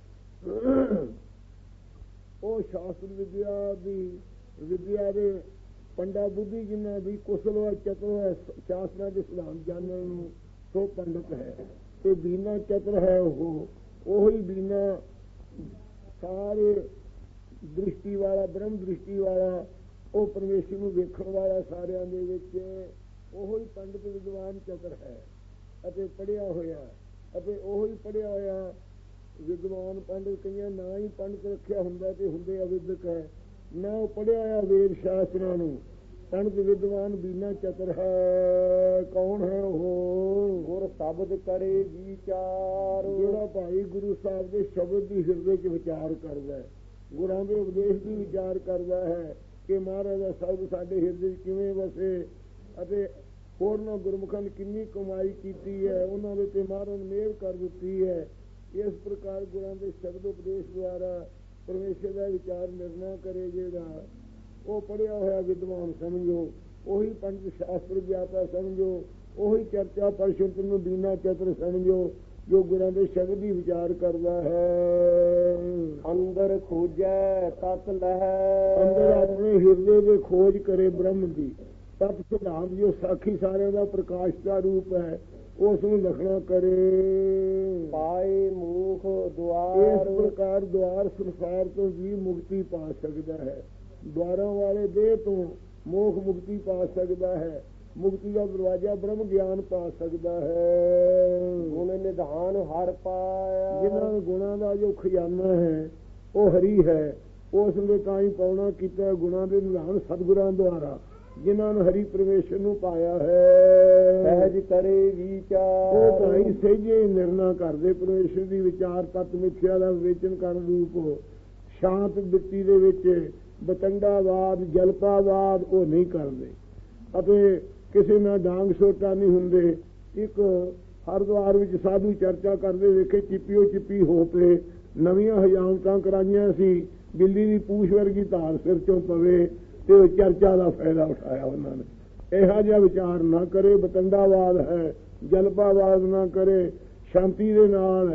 ਉਹ ਸ਼ਾਸਤਰ ਵਿਦਿਆ ਦੀ ਵਿਦਿਆ ਦੇ ਪੰਡਾ ਬੁੱਧੀ ਜਿਨ੍ਹਾਂ ਦੀ ਕੁਸ਼ਲ ਹੈ, ਚਤੁਰ ਹੈ, ਸ਼ਾਸਤਰਾਂ ਦੇ ਸਿਧਾਂਤ ਜਾਣਨ ਨੂੰ, ਸੋ ਪੰਡਤ ਹੈ। ਤੇ ਬੀਨਾ ਚਤੁਰ ਹੈ, ਉਹ ਉਹੀ ਬੀਨਾ ਸਾਰੇ ਦ੍ਰਿਸ਼ਟੀ ਵਾਲਾ, ਬ੍ਰਹਮ ਦ੍ਰਿਸ਼ਟੀ ਵਾਲਾ, ਉਹ ਪਰਮੇਸ਼ਰ ਨੂੰ ਵੇਖਣ ਵਾਲਾ ਸਾਰਿਆਂ ਦੇ ਵਿੱਚ, ਉਹੀ ਪੰਡਤ ਵਿਦਵਾਨ ਚਤੁਰ ਹੈ ਅਤੇ ਪੜ੍ਹਿਆ ਹੋਇਆ। ਅਤੇ ਉਹੀ ਪੜ੍ਹਿਆ ਹੋਇਆ ਵਿਦਵਾਨ ਪੰਡਤ, ਕਈਆਂ ਨਾ ਹੀ ਪੰਡਤ ਰੱਖਿਆ ਹੁੰਦਾ ਤੇ ਹੁੰਦੇ ਅਵਿਦਕ ਹੈ, ਨਾ ਉਹ ਪੜ੍ਹਿਆ ਹੋਇਆ ਵੇਦ ਸ਼ਾਸਤਰਾਂ ਨੂੰ। ਪੰਡਤ ਵਿਦਵਾਨ ਬੀਨਾ ਚਤੁਰ ਹੈ। ਕੌਣ ਹੈ ਉਹ? ਗੁਰ ਸ਼ਬਦ ਕਰੇ ਵਿਚਾਰ, ਜਿਹੜਾ ਭਾਈ ਗੁਰੂ ਸਾਹਿਬ ਦੇ ਸ਼ਬਦ ਦੀ ਹਿਰਦੇ 'ਚ ਵਿਚਾਰ ਕਰਦਾ ਹੈ, ਗੁਰਾਂ ਦੇ ਉਪਦੇਸ਼ ਦੀ ਵਿਚਾਰ ਕਰਦਾ ਹੈ ਕਿ ਮਹਾਰਾਜ ਦਾ ਸ਼ਬਦ ਸਾਡੇ ਹਿਰਦੇ 'ਚ ਕਿਵੇਂ ਵਸੇ ਅਤੇ ਹੋਰਨਾਂ ਗੁਰਮੁਖਾਂ ਨੇ ਕਿੰਨੀ ਕਮਾਈ ਕੀਤੀ ਹੈ, ਉਹਨਾਂ ਦੇ ਤੇ ਮਹਾਰਾਜ ਨੇ ਮਿਹਰ ਕਰ ਦਿੱਤੀ ਹੈ। ਇਸ ਪ੍ਰਕਾਰ ਗੁਰਾਂ ਦੇ ਸ਼ਬਦ ਉਪਦੇਸ਼ ਦੁਆਰਾ ਪਰਮੇਸ਼ਰ ਦਾ ਵਿਚਾਰ ਨਿਰਣਾ ਕਰੇ ਜਿਹੜਾ, ਉਹ ਪੜ੍ਹਿਆ ਹੋਇਆ ਵਿਦਵਾਨ ਸਮਝੋ, ਉਹੀ ਪੰਡਤ ਸ਼ਾਸਤਰ ਗਿਆਤਾ ਸਮਝੋ, ਉਹੀ ਚਰਚਾ ਪਰਸ਼ੁੱਤ ਨੂੰ ਦੀਨਾ ਚਤਰ ਸਮਝੋ ਜੋ ਗੁਰਾਂ ਦੇ ਸ਼ਬਦ ਹੀ ਵਿਚਾਰ ਕਰਦਾ ਹੈ। ਅੰਦਰ ਖੋਜੈ ਤਤ ਲਹੈ, ਅੰਦਰ ਆਪਣੇ ਹਿਰਦੇ ਦੇ ਖੋਜ ਕਰੇ ਬ੍ਰਹਮ ਦੀ। ਤਤ ਸਿਧਾਂਤ ਜੋ ਸਾਖੀ ਸਾਰਿਆਂ ਦਾ ਪ੍ਰਕਾਸ਼ ਦਾ ਰੂਪ ਹੈ ਉਸ ਨੂੰ ਲਖਣਾ ਕਰੇ। ਪਾਏ ਮੂਖ ਇਸ ਦੁਆਰ, ਪ੍ਰਕਾਰ ਦੁਆਰ ਸੰਸਾਰ ਤੋਂ ਵੀ ਮੁਕਤੀ ਪਾ ਸਕਦਾ ਹੈ। ਦੁਆਰਾਂ ਵਾਲੇ ਦੇਹ ਤੋਂ ਮੋਖ ਮੁਕਤੀ ਪਾ ਸਕਦਾ ਹੈ। ਮੁਕਤੀ ਦਾ ਦਰਵਾਜ਼ਾ ਬ੍ਰਹਮ ਗਿਆਨ ਪਾ ਸਕਦਾ ਹੈ। ਗੁਣ ਨਿਧਾਨ ਹਰ ਪਾਇਆ, ਜਿਨ੍ਹਾਂ ਗੁਣਾਂ ਦਾ ਜੋ ਖਜ਼ਾਨਾ ਹੈ ਉਹ ਹਰੀ ਹੈ। ਉਸ ਨੇ ਤਾਂ ਹੀ ਪਾਉਣਾ ਕੀਤਾ ਗੁਣਾਂ ਦੇ ਨਿਧਾਨ ਸਤਿਗੁਰਾਂ ਦੁਆਰਾ, ਜਿਨ੍ਹਾਂ ਨੂੰ ਹਰੀ ਪਰਮੇਸ਼ਰ ਨੂੰ ਪਾਇਆ ਹੈ। ਸਹਿਜ ਕਰੇ ਵਿਚਾਰ, ਉਹ ਭਾਈ ਸਹਿਜੇ ਨਿਰਣਾ ਕਰਦੇ ਪਰਮੇਸ਼ਰ ਦੀ ਵਿਚਾਰ ਤਤ ਮਿਥਿਆ ਦਾ ਵਿਵੇਚਨ ਕਰਨ ਰੂਪ ਸ਼ਾਂਤ ਬਿਰਤੀ ਦੇ ਵਿੱਚ ਬਤੰਡਾਵਾਦ ਜਲਪਾਵਾਦ ਉਹ ਨਹੀਂ ਕਰਦੇ ਅਤੇ ਕਿਸੇ ਨਾਲ ਡਾਂਗ ਸੋਟਾ ਨਹੀਂ ਹੁੰਦੇ। ਇੱਕ ਹਰਿਦੁਆਰ ਵਿੱਚ ਸਾਧੂ ਚਰਚਾ ਕਰਦੇ ਵੇਖੇ, ਚਿੱਪੀਓ ਚਿੱਪੀ ਹੋ ਪਏ, ਨਵੀਆਂ ਹਜਾਮਤਾਂ ਕਰਾਈਆਂ ਸੀ, ਬਿੱਲੀ ਦੀ ਪੂਛ ਵਰਗੀ ਧਾਰ ਸਿਰ ਚੋਂ ਪਵੇ ਤੇ ਉਹ ਚਰਚਾ ਦਾ ਫਾਇਦਾ ਉਠਾਇਆ ਉਹਨਾਂ ਨੇ। ਇਹੋ ਜਿਹਾ ਵਿਚਾਰ ਨਾ ਕਰੇ, ਬਤੰਡਾਵਾਦ ਹੈ, ਜਲਪਾਵਾਦ ਨਾ ਕਰੇ, ਸ਼ਾਂਤੀ ਦੇ ਨਾਲ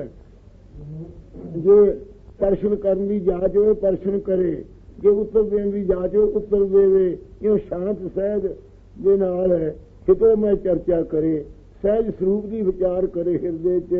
ਜੇ ਪਰਸ਼ਨ ਕਰਨ ਦੀ ਜਾਚ ਹੋਵੇ ਪਰਸ਼ਨ ਕਰੇ, ਜੇ ਉੱਤਰ ਦੇਣ ਦੀ ਜਾਚ ਹੋਵੇ ਉੱਤਰ ਦੇਵੇ। ਇਹ ਸ਼ਾਂਤ ਸਹਿਜ ਦੇ ਨਾਲ ਹੈ ਕਿਤੋਂ ਮੈਂ ਚਰਚਾ ਕਰੇ, ਸਹਿਜ ਸਰੂਪ ਦੀ ਵਿਚਾਰ ਕਰੇ ਹਿਰਦੇ ਚ।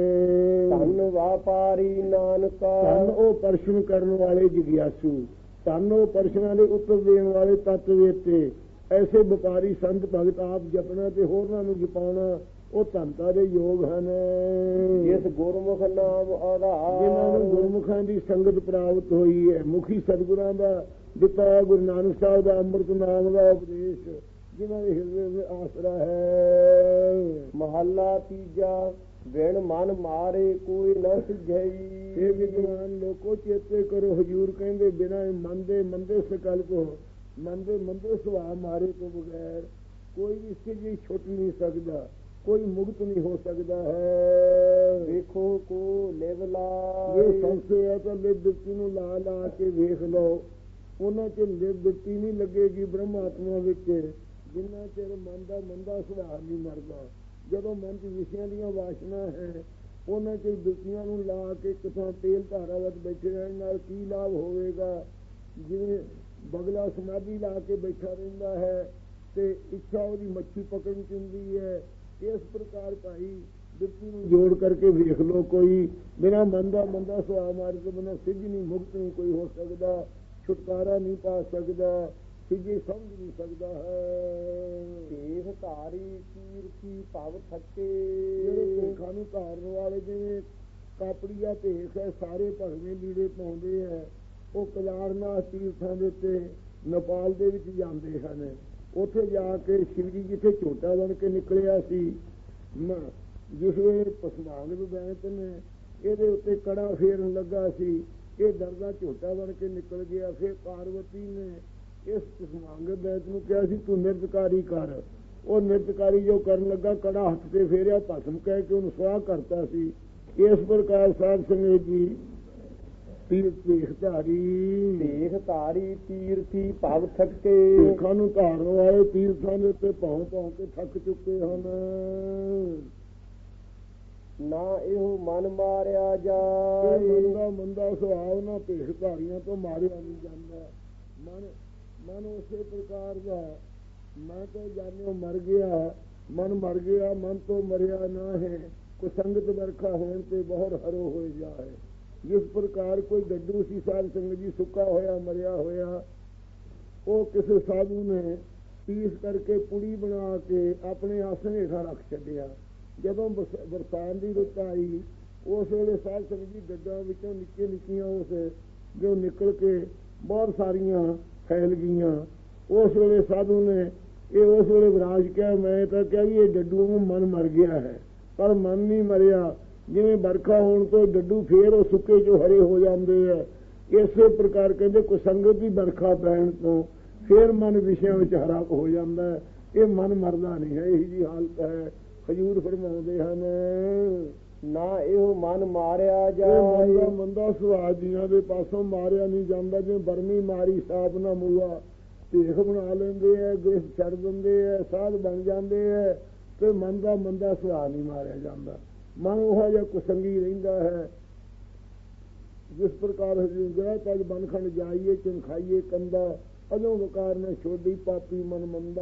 ਧਨ ਵਾਪਾਰੀ ਨਾਨਕਾ, ਧਨ ਉਹ ਪਰਸ਼ਨ ਕਰਨ ਵਾਲੇ ਜਿਗਿਆਸੂ, ਧਨ ਉਹ ਪਰਸ਼ਨਾਂ ਦੇ ਉੱਤਰ ਦੇਣ ਵਾਲੇ ਤੱਤ ਵੇਤੇ। ਐਸੇ ਵਪਾਰੀ ਸੰਤ ਭਗਤ ਆਪ ਜਪਣਾ ਤੇ ਹੋਰਨਾਂ ਨੂੰ ਜਪਾਉਣਾ ਉਹ ਧਨਤਾ ਦੇ ਯੋਗ ਹਨ। ਜਿਸ ਗੁਰਮੁਖ ਨਾਮ ਆਧਾਰ, ਜਿਨ੍ਹਾਂ ਨੂੰ ਗੁਰਮੁਖਾਂ ਦੀ ਸੰਗਤ ਪ੍ਰਾਪਤ ਹੋਈ ਹੈ। ਮੁਖੀ ਸਤਿਗੁਰਾਂ ਦਾ ਦਿੱਤਾ ਗੁਰੂ ਨਾਨਕ ਸਾਹਿਬ ਦਾ ਅੰਮ੍ਰਿਤ ਨਾਮ ਦਾ ਉਪਦੇਸ਼ ਜਿਨ੍ਹਾਂ ਦੇ ਹਿਰਦੇ ਵਿੱਚ ਆਸਰਾ ਹੈ। ਮਹੱਲਾ ਤੀਜਾ, ਬਿਨ ਮਨ ਮਾਰੇ ਕੋਈ ਨਾ ਸਿਝਈ। ਇਹ ਵਿਦਵਾਨ ਲੋਕੋ ਚੇਤੇ ਕਰੋ, ਹਜੂਰ ਕਹਿੰਦੇ ਬਿਨਾਂ ਮਨ ਦੇ ਮੰਦੇ ਸੰਕਲਪ ਹੋ, ਮਨ ਦੇ ਮੰਦੇ ਸੁਭਾਅ ਮਾਰੇ ਤੋਂ ਬਗੈਰ ਕੋਈ ਵੀ ਸਿੱਝੀ ਛੁੱਟ ਨਹੀਂ ਸਕਦਾ, ਕੋਈ ਮੁਕਤ ਨਹੀਂ ਹੋ ਸਕਦਾ ਹੈ। ਵੇਖੋ ਕੋ ਲਿਵ ਲਾ, ਇਹ ਸੰਸੇ ਹੈ ਤਾਂ ਲਿਵ ਬਿਰਤੀ ਨੂੰ ਲਾ ਲਾ ਕੇ ਵੇਖ ਲਓ, ਉਹਨਾਂ ਚ ਲਿਵ ਬਿਰਤੀ ਨਹੀਂ ਲੱਗੇਗੀ ਬ੍ਰਹਮ ਆਤਮਾ ਵਿੱਚ ਜਿੰਨਾ ਚਿਰ ਮਨ ਦਾ ਮੰਦਾ ਸੁਭਾਅ ਨਹੀਂ ਮਰਦਾ। ਜਦੋਂ ਮਨ ਚ ਵਿਸ਼ਿਆਂ ਦੀਆਂ ਵਾਸ਼ਨਾ ਹੈ ਉਹਨਾਂ ਚ ਬਿਰਤੀਆਂ ਨੂੰ ਲਾ ਕੇ ਕਿਥਾਂ ਤੇਲ ਧਾਰਾਵਤ ਬੈਠੇ ਰਹਿਣ ਨਾਲ ਕੀ ਲਾਭ ਹੋਵੇਗਾ। ਜਿਵੇਂ ਬਗਲਾ ਸਮਾਧੀ ਲਾ ਕੇ ਬੈਠਾ ਰਹਿੰਦਾ ਹੈ ਤੇ ਇੱਛਾ ਉਹਦੀ ਮੱਛੀ ਪਕੜਨ ਚ ਹੁੰਦੀ ਹੈ। ਇਸ ਪ੍ਰਕਾਰ ਭਾਈ ਬਿਰਤੀ ਨੂੰ ਜੋੜ ਕਰਕੇ ਵੇਖ ਲੋ, ਕੋਈ ਬਿਨਾਂ ਮਨ ਦਾ ਮੰਦਾ ਸੁਭਾਅ ਮਾਰੇ ਤੋਂ ਬਿਨਾਂ ਸਿੱਝ ਨਹੀਂ, ਮੁਕਤ ਨਹੀਂ ਕੋਈ ਹੋ ਸਕਦਾ, ਛੁਟਕਾਰਾ ਨਹੀਂ ਪਾ ਸਕਦਾ, ਸਿੱਝੇ ਸਮਝ ਨਹੀਂ ਸਕਦਾ ਹੈ। ਦੇਖ ਧਾਰੀ ਤੀਰਥੀ ਭਵ ਥੱਕੇ, ਜਿਹੜੇ ਭੇਖਾਂ ਨੂੰ ਧਾਰਨ ਵਾਲੇ ਜਿਵੇਂ ਕਾਪੜੀਆ ਭੇਖ ਹੈ, ਸਾਰੇ ਭਗਵੇਂ ਲੀੜੇ ਪਾਉਂਦੇ ਹੈ, ਉਹ ਕੇਦਾਰਨਾਥ ਤੀਰਥਾਂ ਦੇ ਉੱਤੇ ਨੇਪਾਲ ਦੇ ਵਿੱਚ ਜਾਂਦੇ ਹਨ। ਉੱਥੇ ਜਾ ਕੇ ਸ਼ਿਵ ਜੀ ਜਿੱਥੇ ਝੋਟਾ ਬਣ ਕੇ ਨਿਕਲਿਆ ਸੀ, ਜਿਸ ਵੇਲੇ ਪਸਮਾਨਦ ਬੈਂਤ ਨੇ ਇਹਦੇ ਉੱਤੇ ਕੜਾ ਫੇਰਨ ਲੱਗਾ ਸੀ, ਇਹ ਡਰਦਾ ਝੋਟਾ ਬਣ ਕੇ ਨਿਕਲ ਗਿਆ। ਫਿਰ ਪਾਰਵਤੀ ਨੇ ਇਸ ਪਸਮਾਨਦ ਬੈਂਤ ਨੂੰ ਕਿਹਾ ਸੀ ਤੂੰ ਨਿਰਤਕਾਰੀ ਕਰ। ਉਹ ਨਿਰਤਕਾਰੀ ਜੋ ਕਰਨ ਲੱਗਾ ਕੜਾ ਹੱਥ ਤੇ ਫੇਰਿਆ, ਭਸਮ ਕਹਿ ਕੇ ਉਹਨੂੰ ਸੁਆਹ ਕਰਤਾ ਸੀ। ਇਸ ਪ੍ਰਕਾਰ ਸਾਧ ਸੰਗਤ ਜੀ ਭੇਖ ਧਾਰੀ ਭੇਖ ਧਾਰੀ ਤੀਰਥੀ ਭਵ ਥੱਕੇ, ਭੇਖਾਂ ਨੂੰ ਧਾਰਨ ਵਾਲੇ ਤੀਰਥਾਂ ਦੇ ਉੱਤੇ ਭੌਂ ਭੌਂ ਕੇ ਥੱਕ ਚੁੱਕੇ ਹਨ। ਨਾ ਇਹੋ ਮਨ ਮਾਰਿਆ ਜਾਏ, ਮਨ ਦਾ ਮੰਦਾ ਸੁਭਾਅ ਨਾ ਭੇਖ ਧਾਰੀਆਂ ਤੋਂ ਮਾਰਿਆ ਨਹੀਂ ਜਾਂਦਾ। ਮਨ ਮਨ ਉਸੇ ਪ੍ਰਕਾਰ ਦਾ ਮੈਂ ਤਾਂ ਜਾਣਿਓ ਮਰ ਗਿਆ, ਮਨ ਮਰ ਗਿਆ, ਮਨ ਤੋਂ ਮਰਿਆ ਨਾ ਹੈ। ਕੁਸੰਗਤ ਵਰਖਾ ਹੋਣ ਤੇ ਬਹੁਤ ਹਰੋ ਹੋਏ ਜਾਏ। ਜਿਸ ਪ੍ਰਕਾਰ ਕੋਈ ਡੱਡੂ ਸੀ ਸਾਧ ਸੰਗਤ ਜੀ ਸੁੱਕਾ ਹੋਇਆ ਮਰਿਆ ਹੋਇਆ, ਉਹ ਕਿਸੇ ਸਾਧੂ ਨੇ ਪੀਸ ਕਰਕੇ ਪੁੜੀ ਬਣਾ ਕੇ ਆਪਣੇ ਆਸਣ ਹੇਠਾਂ ਰੱਖ ਛੱਡਿਆ। ਜਦੋਂ ਬਰਸਾਤ ਦੀ ਰੁੱਤ ਆਈ ਉਸ ਵੇਲੇ ਸਾਧ ਸੰਗਤ ਜੀ ਡੱਡਾਂ ਵਿੱਚੋਂ ਨਿੱਕੇ ਨਿੱਕੀਆਂ ਉਸ ਜੋ ਨਿਕਲ ਕੇ ਬਹੁਤ ਸਾਰੀਆਂ ਫੈਲ ਗਈਆਂ। ਉਸ ਵੇਲੇ ਸਾਧੂ ਨੇ ਇਹ ਉਸ ਵੇਲੇ ਵਿਰਾਜ ਕਿਹਾ, ਮੈਂ ਤਾਂ ਕਿਹਾ ਵੀ ਇਹ ਡੱਡੂ ਨੂੰ ਮਨ ਮਰ ਗਿਆ ਹੈ, ਪਰ ਮਨ ਨਹੀਂ ਮਰਿਆ। ਜਿਵੇਂ ਵਰਖਾ ਹੋਣ ਤੋਂ ਡੱਡੂ ਫੇਰ ਉਹ ਸੁੱਕੇ ਚੋਂ ਹਰੇ ਹੋ ਜਾਂਦੇ ਹੈ, ਇਸੇ ਪ੍ਰਕਾਰ ਕਹਿੰਦੇ ਕੁਸੰਗਤ ਦੀ ਵਰਖਾ ਪੈਣ ਤੋਂ ਫੇਰ ਮਨ ਵਿਸ਼ਿਆਂ ਵਿੱਚ ਹਰਾ ਹੋ ਜਾਂਦਾ ਹੈ। ਇਹ ਮਨ ਮਰਦਾ ਨਹੀਂ ਹੈ, ਇਹੀ ਜੀ ਹਾਲਤ ਹੈ। ਹਜ਼ੂਰ ਫਰਮਾਉਂਦੇ ਹਨ ਨਾ ਇਹੋ ਮਨ ਮਾਰਿਆ ਜਾਏ, ਮੰਦਾ ਮੰਦਾ ਸੁਭਾਅ ਜੀਆਂ ਦੇ ਪਾਸੋਂ ਮਾਰਿਆ ਨਹੀਂ ਜਾਂਦਾ। ਜਿਵੇਂ ਬਰਮੀ ਮਾਰੀ ਸਾਪ ਨਾ ਮੂਆ, ਭੇਖ ਬਣਾ ਲੈਂਦੇ ਹੈ, ਗ੍ਰਸਤ ਛੱਡ ਦਿੰਦੇ ਹੈ, ਸਾਧ ਬਣ ਜਾਂਦੇ ਹੈ, ਤੇ ਮਨ ਦਾ ਮੰਦਾ ਸੁਭਾਅ ਨਹੀਂ ਮਾਰਿਆ ਜਾਂਦਾ। ਮਨ ਉਹ ਜਿਹਾ ਕੁਸੰਗੀ ਰਹਿੰਦਾ ਹੈ। ਜਿਸ ਪ੍ਰਕਾਰ ਹਜੂ ਗ੍ਰਹਿ ਤਜ ਬਨਖੰਡ ਜਾਈਏ ਚੁਨ ਖਾਈਏ ਕੰਦਾ ਅਜੋ ਵਕਾਰ ਨੇ ਛੋਡੀ ਪਾਪੀ ਮਨ ਮੰਦਾ।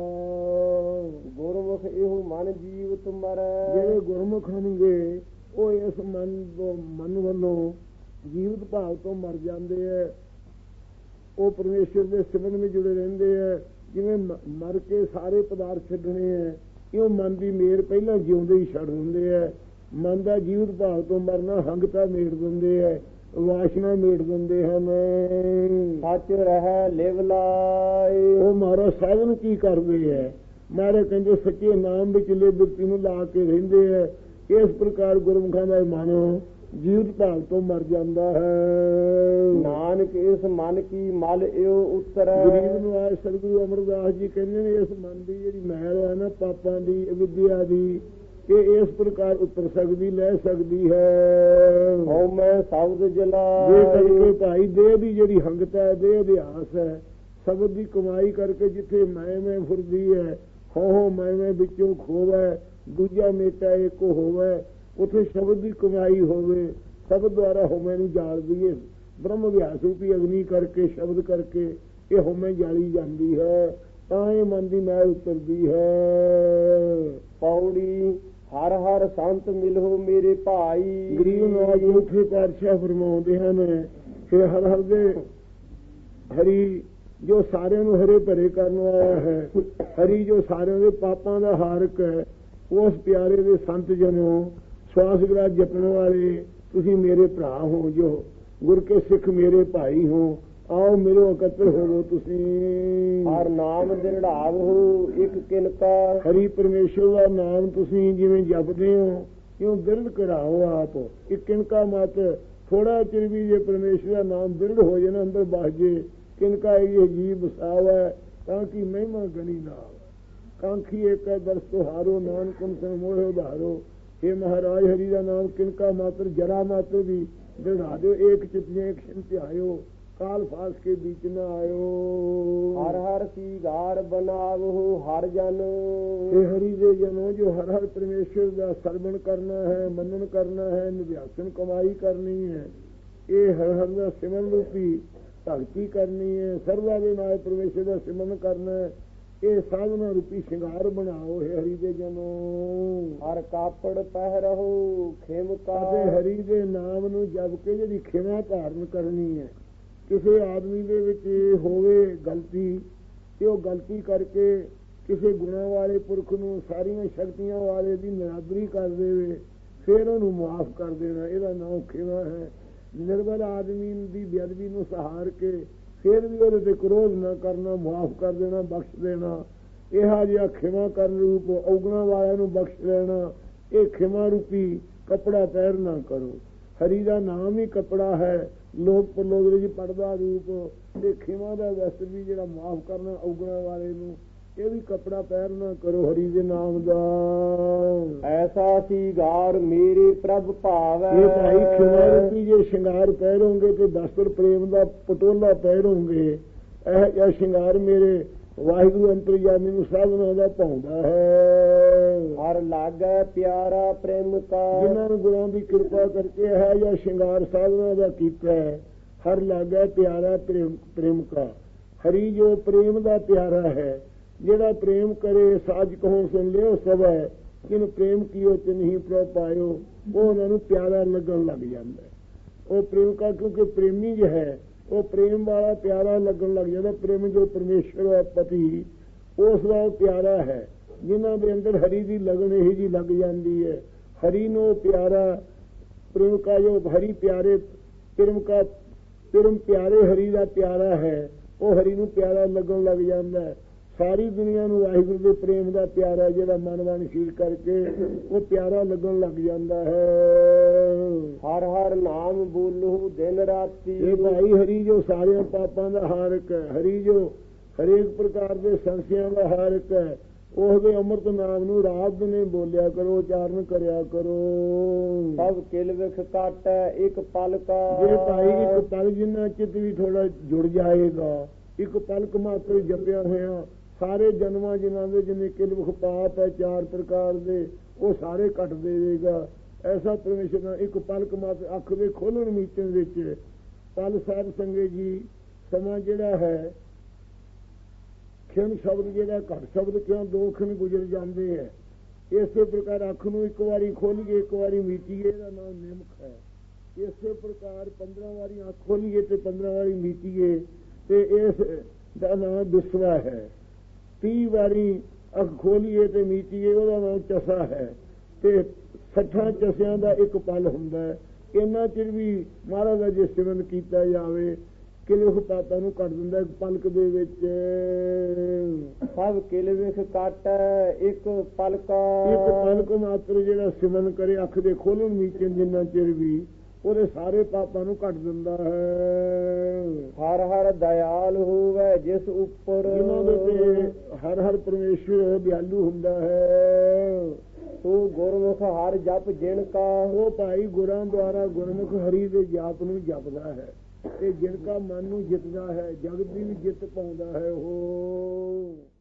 ਗੁਰਮੁਖ ਇਹੋ ਮਨ ਜੀਵ ਤੁਮਰੈ। ਜਿਹੜੇ ਗੁਰਮੁਖ ਹਨਗੇ ਉਹ ਇਸ ਮਨ ਮਨ ਵੱਲੋਂ ਜੀਵਤ ਭਾਵ ਤੋਂ ਮਰ ਜਾਂਦੇ ਹੈ। ਉਹ ਪਰਮੇਸ਼ਰ ਦੇ ਸਿਮਰਨ ਵਿੱਚ ਜੁੜੇ ਰਹਿੰਦੇ ਹੈ। ਜਿਵੇਂ ਮਰ ਕੇ ਸਾਰੇ ਪਦਾਰਥ ਛੱਡਣੇ ਹੈ, ਇਉਂ ਮਨ ਦੀ ਮੇਰ ਪਹਿਲਾਂ ਜਿਉਂਦੇ ਹੀ ਛੱਡ ਦਿੰਦੇ ਹੈ। ਮਨ ਦਾ ਜੀਵਤ ਭਾਵ ਤੋਂ ਮਰਨਾ ਹੰਗਤਾ ਮੇੜ ਦਿੰਦੇ ਹੈ, ਵਾਸ਼ਨਾ ਮੇੜ ਦਿੰਦੇ ਹਨ। ਸੱਚ ਰਹਿ ਲਿਵ ਲਾਏ। ਉਹ ਮਾਰਾ ਸਾਧਨ ਕੀ ਕਰਦੇ ਹੈ? ਮਾਰੇ ਕਹਿੰਦੇ ਸੱਚੇ ਨਾਮ ਵਿੱਚ ਲਿਵ ਨੂੰ ਲਾ ਕੇ ਰਹਿੰਦੇ ਹੈ। ਇਸ ਪ੍ਰਕਾਰ ਗੁਰਮੁਖਾਂ ਦਾ ਮਨ ਜੀਵਤ ਭਾਵ ਤੋਂ ਮਰ ਜਾਂਦਾ ਹੈ। ਨਾਨਕ ਇਸ ਮਨ ਕੀ ਮਲ ਇਉ ਉਤਰੈ। ਗਰੀਬ ਨੂੰ ਆਏ ਸਤਿਗੁਰੂ ਅਮਰਦਾਸ ਜੀ ਕਹਿੰਦੇ ਨੇ ਇਸ ਮਨ ਦੀ ਜਿਹੜੀ ਮੈਲ ਹੈ ਨਾ ਪਾਪਾਂ ਦੀ ਅਵਿਦਿਆ ਦੀ, ਇਹ ਇਸ ਪ੍ਰਕਾਰ ਉਤਰ ਸਕਦੀ ਲੈ ਸਕਦੀ ਹੈ। ਹਉ ਮੈਂ ਸ਼ਬਦ ਜਲਾਏ। ਜੇ ਕਰਕੇ ਭਾਈ ਦੇਹ ਦੀ ਜਿਹੜੀ ਹੰਗਤਾ ਹੈ, ਦੇਹ ਅਭਿਆਸ ਹੈ, ਸ਼ਬਦ ਦੀ ਕਮਾਈ ਕਰਕੇ ਜਿੱਥੇ ਮੈਂ ਮੈਂ ਫੁਰਦੀ ਹੈ, ਹੋ ਹੋ ਮੈਂ ਮੈਂ ਵਿੱਚੋਂ ਖੋਵੈ ਦੂਜਾ ਮੇਟਾ ਇੱਕ ਹੋਵੇ, ਉੱਥੇ ਸ਼ਬਦ ਦੀ ਕਮਾਈ ਹੋਵੇ। ਸ਼ਬਦ ਦੁਆਰਾ ਹੋਮੇ ਨੂੰ ਜਾਲ ਦਈਏ। ਬ੍ਰਹਮ ਅਭਿਆਸ ਰੂਪੀ ਅਗਨੀ ਕਰਕੇ ਸ਼ਬਦ ਕਰਕੇ ਇਹ ਹੋਮੇ ਜਾਲੀ ਜਾਂਦੀ ਹੈ, ਤਾਂ ਇਹ ਮਨ ਦੀ ਮੈਲ ਉਤਰਦੀ ਹੈ। ਪੌੜੀ ਹਰ ਹਰ ਸੰਤ ਮਿਲੋ ਮੇਰੇ ਭਾਈ। ਗਰੀਬ ਨਵਾਜ ਉੱਥੇ ਪਾਤਸ਼ਾਹ ਫਰਮਾਉਂਦੇ ਹਨ ਕਿ ਹਰ ਹਰ ਦੇ ਹਰੀ ਜੋ ਸਾਰਿਆਂ ਨੂੰ ਹਰੇ ਭਰੇ ਕਰਨ ਵਾਲਾ ਹੈ, ਹਰੀ ਜੋ ਸਾਰਿਆਂ ਦੇ ਪਾਪਾਂ ਦਾ ਹਾਰਕ ਹੈ, ਉਸ ਪਿਆਰੇ ਦੇ ਸੰਤ ਜਨੋ ਸਵਾਸ ਗ੍ਰਾਸ ਜਪਣ ਵਾਲੇ ਤੁਸੀਂ ਮੇਰੇ ਭਰਾ ਹੋ, ਜੋ ਗੁਰ ਕੇ ਸਿੱਖ ਮੇਰੇ ਭਾਈ ਹੋ, ਆਓ ਮਿਲੋ ਇਕੱਤਰ ਹੋਵੋ ਤੁਸੀਂ। ਹਰ ਨਾਮ ਦਿਰੜਾਵੋ ਇੱਕ ਕਿਨਕਾ। ਹਰੀ ਪਰਮੇਸ਼ਰ ਦਾ ਨਾਮ ਤੁਸੀਂ ਜਿਵੇਂ ਜਪਦੇ ਹੋ ਕਿਉਂ ਬਿਰਧ ਕਰਾਓ ਆਪ। ਇੱਕ ਕਿਨਕਾ ਮਤ ਥੋੜਾ ਚਿਰ ਵੀ ਜੇ ਪਰਮੇਸ਼ਰ ਦਾ ਨਾਮ ਬਿਰਧ ਹੋ ਜਾਏ ਨਾ ਅੰਦਰ ਬਸ ਜੇ, ਕਿਨਕਾ ਇਹ ਜੀਵ ਵਸਾਵ ਹੈ ਤਾਂ ਕਿ ਮਹਿਮਾ ਗਣੀ ਨਾ ਆਵੇ। ਕਾਂਖੀ ਇੱਕ ਦਰਸ ਤੁਹਾਰੋ ਨਾਨਕੁਮ ਸੰ ਮੋਹਿ ਉਧਾਰੋ। ਇਹ ਮਹਾਰਾਜ ਹਰੀ ਦਾ ਨਾਮ ਕਿਨਕਾ ਮਾਤਰ ਜਰਾ ਮਾਤਰ ਵੀ ਦ੍ਰਿੜਾ ਦਿਓ। ਏਕ ਚਿਤਨੇ ਇੱਕ ਛਿਨ ਧਿਆਇਓ ਕਾਲ ਫਾਸ ਕੇ बीच न आयो। हर हर सीगार बनावो हर जन। हे हरि दे जनो जो हर हर परमेश्वर का सरवण करना है, मनन करना है, निध्यासन कमाई करनी है, ये हर हर का सिमरन रूपी भगती करनी है, सर्वा दे नाल परमेश्वर का सिमरन करना है, ये साधना रूपी श्रृंगार बनाओ। हे हरि दे जनो हर कापड़ पहरहो खेमका। हरि दे नाम नूं जप के जिहड़ी खिमा धारण करनी है। ਕਿਸੇ ਆਦਮੀ ਦੇ ਵਿੱਚ ਹੋਵੇ ਗਲਤੀ ਤੇ ਉਹ ਗਲਤੀ ਕਰਕੇ ਕਿਸੇ ਗੁਣਾਂ ਵਾਲੇ ਪੁਰਖ ਨੂੰ ਸਾਰੀਆਂ ਸ਼ਕਤੀਆਂ ਵਾਲੇ ਦੀ ਨਿਰਾਦਰੀ ਕਰ ਦੇਵੇ, ਫਿਰ ਉਹਨੂੰ ਮਾਫ ਕਰ ਦੇਣਾ, ਇਹਦਾ ਨਾਮ ਖਿਮਾ ਹੈ। ਨਿਰਬਲ ਆਦਮੀ ਦੀ ਬੇਅਦਬੀ ਨੂੰ ਸਹਾਰ ਕੇ ਫਿਰ ਵੀ ਉਹਦੇ ਤੇ ਕ੍ਰੋਧ ਨਾ ਕਰਨਾ, ਮਾਫ ਕਰ ਦੇਣਾ, ਬਖਸ਼ ਦੇਣਾ, ਇਹੋ ਜਿਹਾ ਖਿਮਾ ਕਰਨ ਰੂਪ ਔਗਣਾ ਵਾਲਿਆਂ ਨੂੰ ਬਖਸ਼ ਲੈਣਾ। ਇਹ ਖਿਮਾ ਰੂਪੀ ਕੱਪੜਾ ਪਹਿਰ ਨਾ ਕਰੋ। ਹਰੀ ਦਾ ਨਾਮ ਹੀ ਕੱਪੜਾ ਹੈ, ਲੋਕ ਪਰਲੋਕ ਵਿੱਚ ਪੜਦਾ ਰੂਪ ਤੇ ਖਿਮਾ ਦਾ ਵਸਤਰ ਵੀ ਜਿਹੜਾ ਮਾਫ ਕਰਨਾ ਔਗਣਾ ਵਾਲੇ ਨੂੰ, ਇਹ ਵੀ ਕੱਪੜਾ ਪਹਿਰ ਨਾ ਕਰੋ ਹਰੀ ਦੇ ਨਾਮ ਦਾ। ਐਸਾ ਸੀਗਾਰ ਮੇਰੇ ਪ੍ਰਭ ਭਾਵੈ। ਇਹ ਭਾਈ ਖਿਮਾ ਰੂਪੀ ਜੇ ਸ਼ਿੰਗਾਰ ਪਹਿਰੋਗੇ ਤੇ ਵਸਤਰ ਪ੍ਰੇਮ ਦਾ ਪਟੋਲਾ ਪਹਿਰੋਗੇ, ਇਹ ਜਿਹਾ ਸ਼ਿੰਗਾਰ ਮੇਰੇ ਵਾਹਿਗੁਰੂ ਅੰਤਰਜਾਮੀ ਨੂੰ ਸਾਧਨਾ ਦਾ ਪਾਉਂਦਾ ਹੈ। ਹਰ ਲਾਗੈ ਪਿਆਰਾ ਪ੍ਰੇਮ ਕਾ। ਜਿਨ੍ਹਾਂ ਨੂੰ ਗੁਰਾਂ ਦੀ ਕਿਰਪਾ ਕਰਕੇ ਹੈ ਜਾਂ ਸ਼ਿੰਗਾਰ ਸਾਧਨਾ ਦਾ ਕੀਤਾ ਹੈ, ਹਰ ਲਾਗੈ ਪਿਆਰਾ ਪ੍ਰੇਮ ਪ੍ਰੇਮ ਕਾ। ਹਰੀ ਜੋ ਪ੍ਰੇਮ ਦਾ ਪਿਆਰਾ ਹੈ, ਜਿਹੜਾ ਪ੍ਰੇਮ ਕਰੇ ਸਾਜ ਕਹੋ ਸੁਣ ਲਿਓ ਸਭ ਹੈ, ਕਿਨ ਪ੍ਰੇਮ ਕੀਓ ਤਿਨਹੀ ਪ੍ਰਭ ਪਾਇਓ। ਉਹ ਉਹਨਾਂ ਨੂੰ ਪਿਆਰਾ ਲੱਗਣ ਲੱਗ ਜਾਂਦਾ। ਉਹ ਪ੍ਰੇਮ ਕਾ ਕਿਉਂਕਿ ਪ੍ਰੇਮੀ ਜੋ ਹੈ ਉਹ ਪ੍ਰੇਮ ਵਾਲਾ ਪਿਆਰਾ ਲੱਗਣ ਲੱਗ ਜਾਂਦਾ। ਪ੍ਰੇਮ ਜੋ ਪਰਮੇਸ਼ਰ ਹੈ ਪਤੀ, ਉਸ ਦਾ ਉਹ ਪਿਆਰਾ ਹੈ। ਜਿਨ੍ਹਾਂ ਦੇ ਅੰਦਰ ਹਰੀ ਦੀ ਲਗਨ ਇਹੀ ਜੀ ਲੱਗ ਜਾਂਦੀ ਹੈ, ਹਰੀ ਨੂੰ ਪਿਆਰਾ ਪ੍ਰੇਮ ਕਾ ਜੋ ਹਰੀ ਪਿਆਰੇ ਪ੍ਰੇਮ ਕਾ ਪ੍ਰੇਮ ਪਿਆਰੇ ਹਰੀ ਦਾ ਪਿਆਰਾ ਹੈ, ਉਹ ਹਰੀ ਨੂੰ ਪਿਆਰਾ ਲੱਗਣ ਲੱਗ ਜਾਂਦਾ। ਸਾਰੀ ਦੁਨੀਆ ਨੂੰ ਵਾਹਿਗੁਰੂ ਦੇ ਪ੍ਰੇਮ ਦਾ ਪਿਆਰਾ ਜਿਹੜਾ ਮਨ ਵੰਸ਼ੀਲ ਕਰਕੇ ਉਹ ਪਿਆਰਾ ਲੱਗਣ ਲੱਗ ਜਾਂਦਾ ਹੈ। ਹਰ ਹਰ ਨਾਮ ਬੋਲੋ ਦਿਨ ਰਾਤੀ। ਇਹ ਭਾਈ ਹਰੀ ਜੋ ਸਾਰਿਆਂ ਪਾਪਾਂ ਦਾ ਹਾਰਕ ਹੈ, ਹਰੀ ਜੋ ਹਰੇਕ ਪ੍ਰਕਾਰ ਦੇ ਸੰਸਿਆਂ ਦਾ ਹਾਰਕ ਹੈ, ਉਹਦੇ ਅੰਮ੍ਰਿਤ ਨਾਮ ਨੂੰ ਰਾਤ ਦਿਨੇ ਬੋਲਿਆ ਕਰੋ, ਉਚਾਰਨ ਕਰਿਆ ਕਰੋ। ਸਭ ਕਿਲ ਵਿਖ ਕਾਟੈ ਇੱਕ ਪਲ ਕਾ। ਜੇ ਭਾਈ ਇੱਕ ਪਲ ਜਿੰਨਾ ਚਿੱਤ ਵੀ ਥੋੜਾ ਜੁੜ ਜਾਏਗਾ, ਇੱਕ ਪਲਕ ਮਾਤਰ ਜਪਿਆ ਹੋਇਆ ਸਾਰੇ ਜਨਮਾਂ ਜਿਨ੍ਹਾਂ ਦੇ ਜਿੰਨੇ ਕਿਲਵਖ ਪਾਪ ਹੈ ਚਾਰ ਪ੍ਰਕਾਰ ਦੇ ਉਹ ਸਾਰੇ ਕੱਟ ਦੇਵੇਗਾ। ਐਸਾ ਪਰਮੇਸ਼ਰ ਦਾ ਇੱਕ ਪਲਕ ਮਾਤ ਅੱਖ ਦੇ ਖੋਲ੍ਹਣ ਮੀਚਣ ਵਿੱਚ ਪਲ ਸਾਹਿਬ ਸੰਗੇ ਜੀ ਸਮਾਂ ਜਿਹੜਾ ਹੈ ਖਿਣ ਸ਼ਬਦ ਜਿਹੜਾ ਘੱਟ ਸ਼ਬਦ ਕਿਉਂ ਦੋ ਖਿਣ ਗੁਜ਼ਰ ਜਾਂਦੇ ਹੈ। ਇਸੇ ਪ੍ਰਕਾਰ ਅੱਖ ਨੂੰ ਇੱਕ ਵਾਰੀ ਖੋਲੀਏ ਇੱਕ ਵਾਰੀ ਮੀਚੀਏ, ਇਹਦਾ ਨਾਮ ਨਿਮਕ ਹੈ। ਇਸੇ ਪ੍ਰਕਾਰ ਪੰਦਰਾਂ ਵਾਰੀ ਅੱਖ ਖੋਲੀਏ ਤੇ ਪੰਦਰਾਂ ਵਾਰੀ ਮੀਚੀਏ ਤੇ ਇਸ ਦਾ ਨਾਮ ਵਿਸਵਾ ਹੈ। ਤੀਹ ਵਾਰੀ ਅੱਖ ਖੋਲੀਏ ਤੇ ਮੀਚੀਏ ਉਹਦਾ ਨਾਮ ਚਸਾ ਹੈ। ਤੇ ਸੱਠਾਂ ਚਸਿਆਂ ਦਾ ਇੱਕ ਪਲ ਹੁੰਦਾ ਹੈ। ਇੰਨਾ ਚਿਰ ਵੀ ਮਹਾਰਾਜ ਦਾ ਜੇ ਸਿਮਰਨ ਕੀਤਾ ਜਾਵੇ ਕਿਲਵਖ ਪਾਪਾਂ ਨੂੰ ਕੱਟ ਦਿੰਦਾ ਇੱਕ ਪਲਕ ਦੇ ਵਿੱਚ। ਸਭ ਕਿਲਵਖ ਕੱਟ ਇੱਕ ਪਲਕਾ, ਇੱਕ ਪਲਕ ਮਾਤਰ ਜਿਹੜਾ ਸਿਮਰਨ ਕਰੇ ਅੱਖ ਦੇ ਖੋਲਣ ਮੀਚਣ ਜਿੰਨਾ ਚਿਰ ਵੀ ਉਹਦੇ ਸਾਰੇ ਪਾਪਾਂ ਨੂੰ ਕੱਟ ਦਿੰਦਾ ਹੈ। ਹਰ ਹਰ ਦਇਆਲ ਹੋਵੇ ਜਿਸ ਉੱਪਰ, ਜਿਹਨਾਂ ਦੇ ਤੇ ਹਰ ਹਰ ਪਰਮੇਸ਼ਵਰ ਦਿਆਲੂ ਹੁੰਦਾ ਹੈ। ਤੂੰ ਗੁਰਮੁਖ ਹਰ ਜਪ ਜਿਣ ਕਾ, ਉਹ ਭਾਈ ਗੁਰਾਂ ਦੁਆਰਾ ਗੁਰਮੁਖ ਹਰੀ ਦੇ ਜਾਪ ਨੂੰ ਜਪਦਾ ਹੈ ਤੇ ਜਿਣ ਕਾ ਮਨ ਨੂੰ ਜਿੱਤਦਾ ਹੈ ਜਗਤ ਦੀ ਵੀ ਜਿੱਤ ਪਾਉਂਦਾ ਹੈ ਉਹ।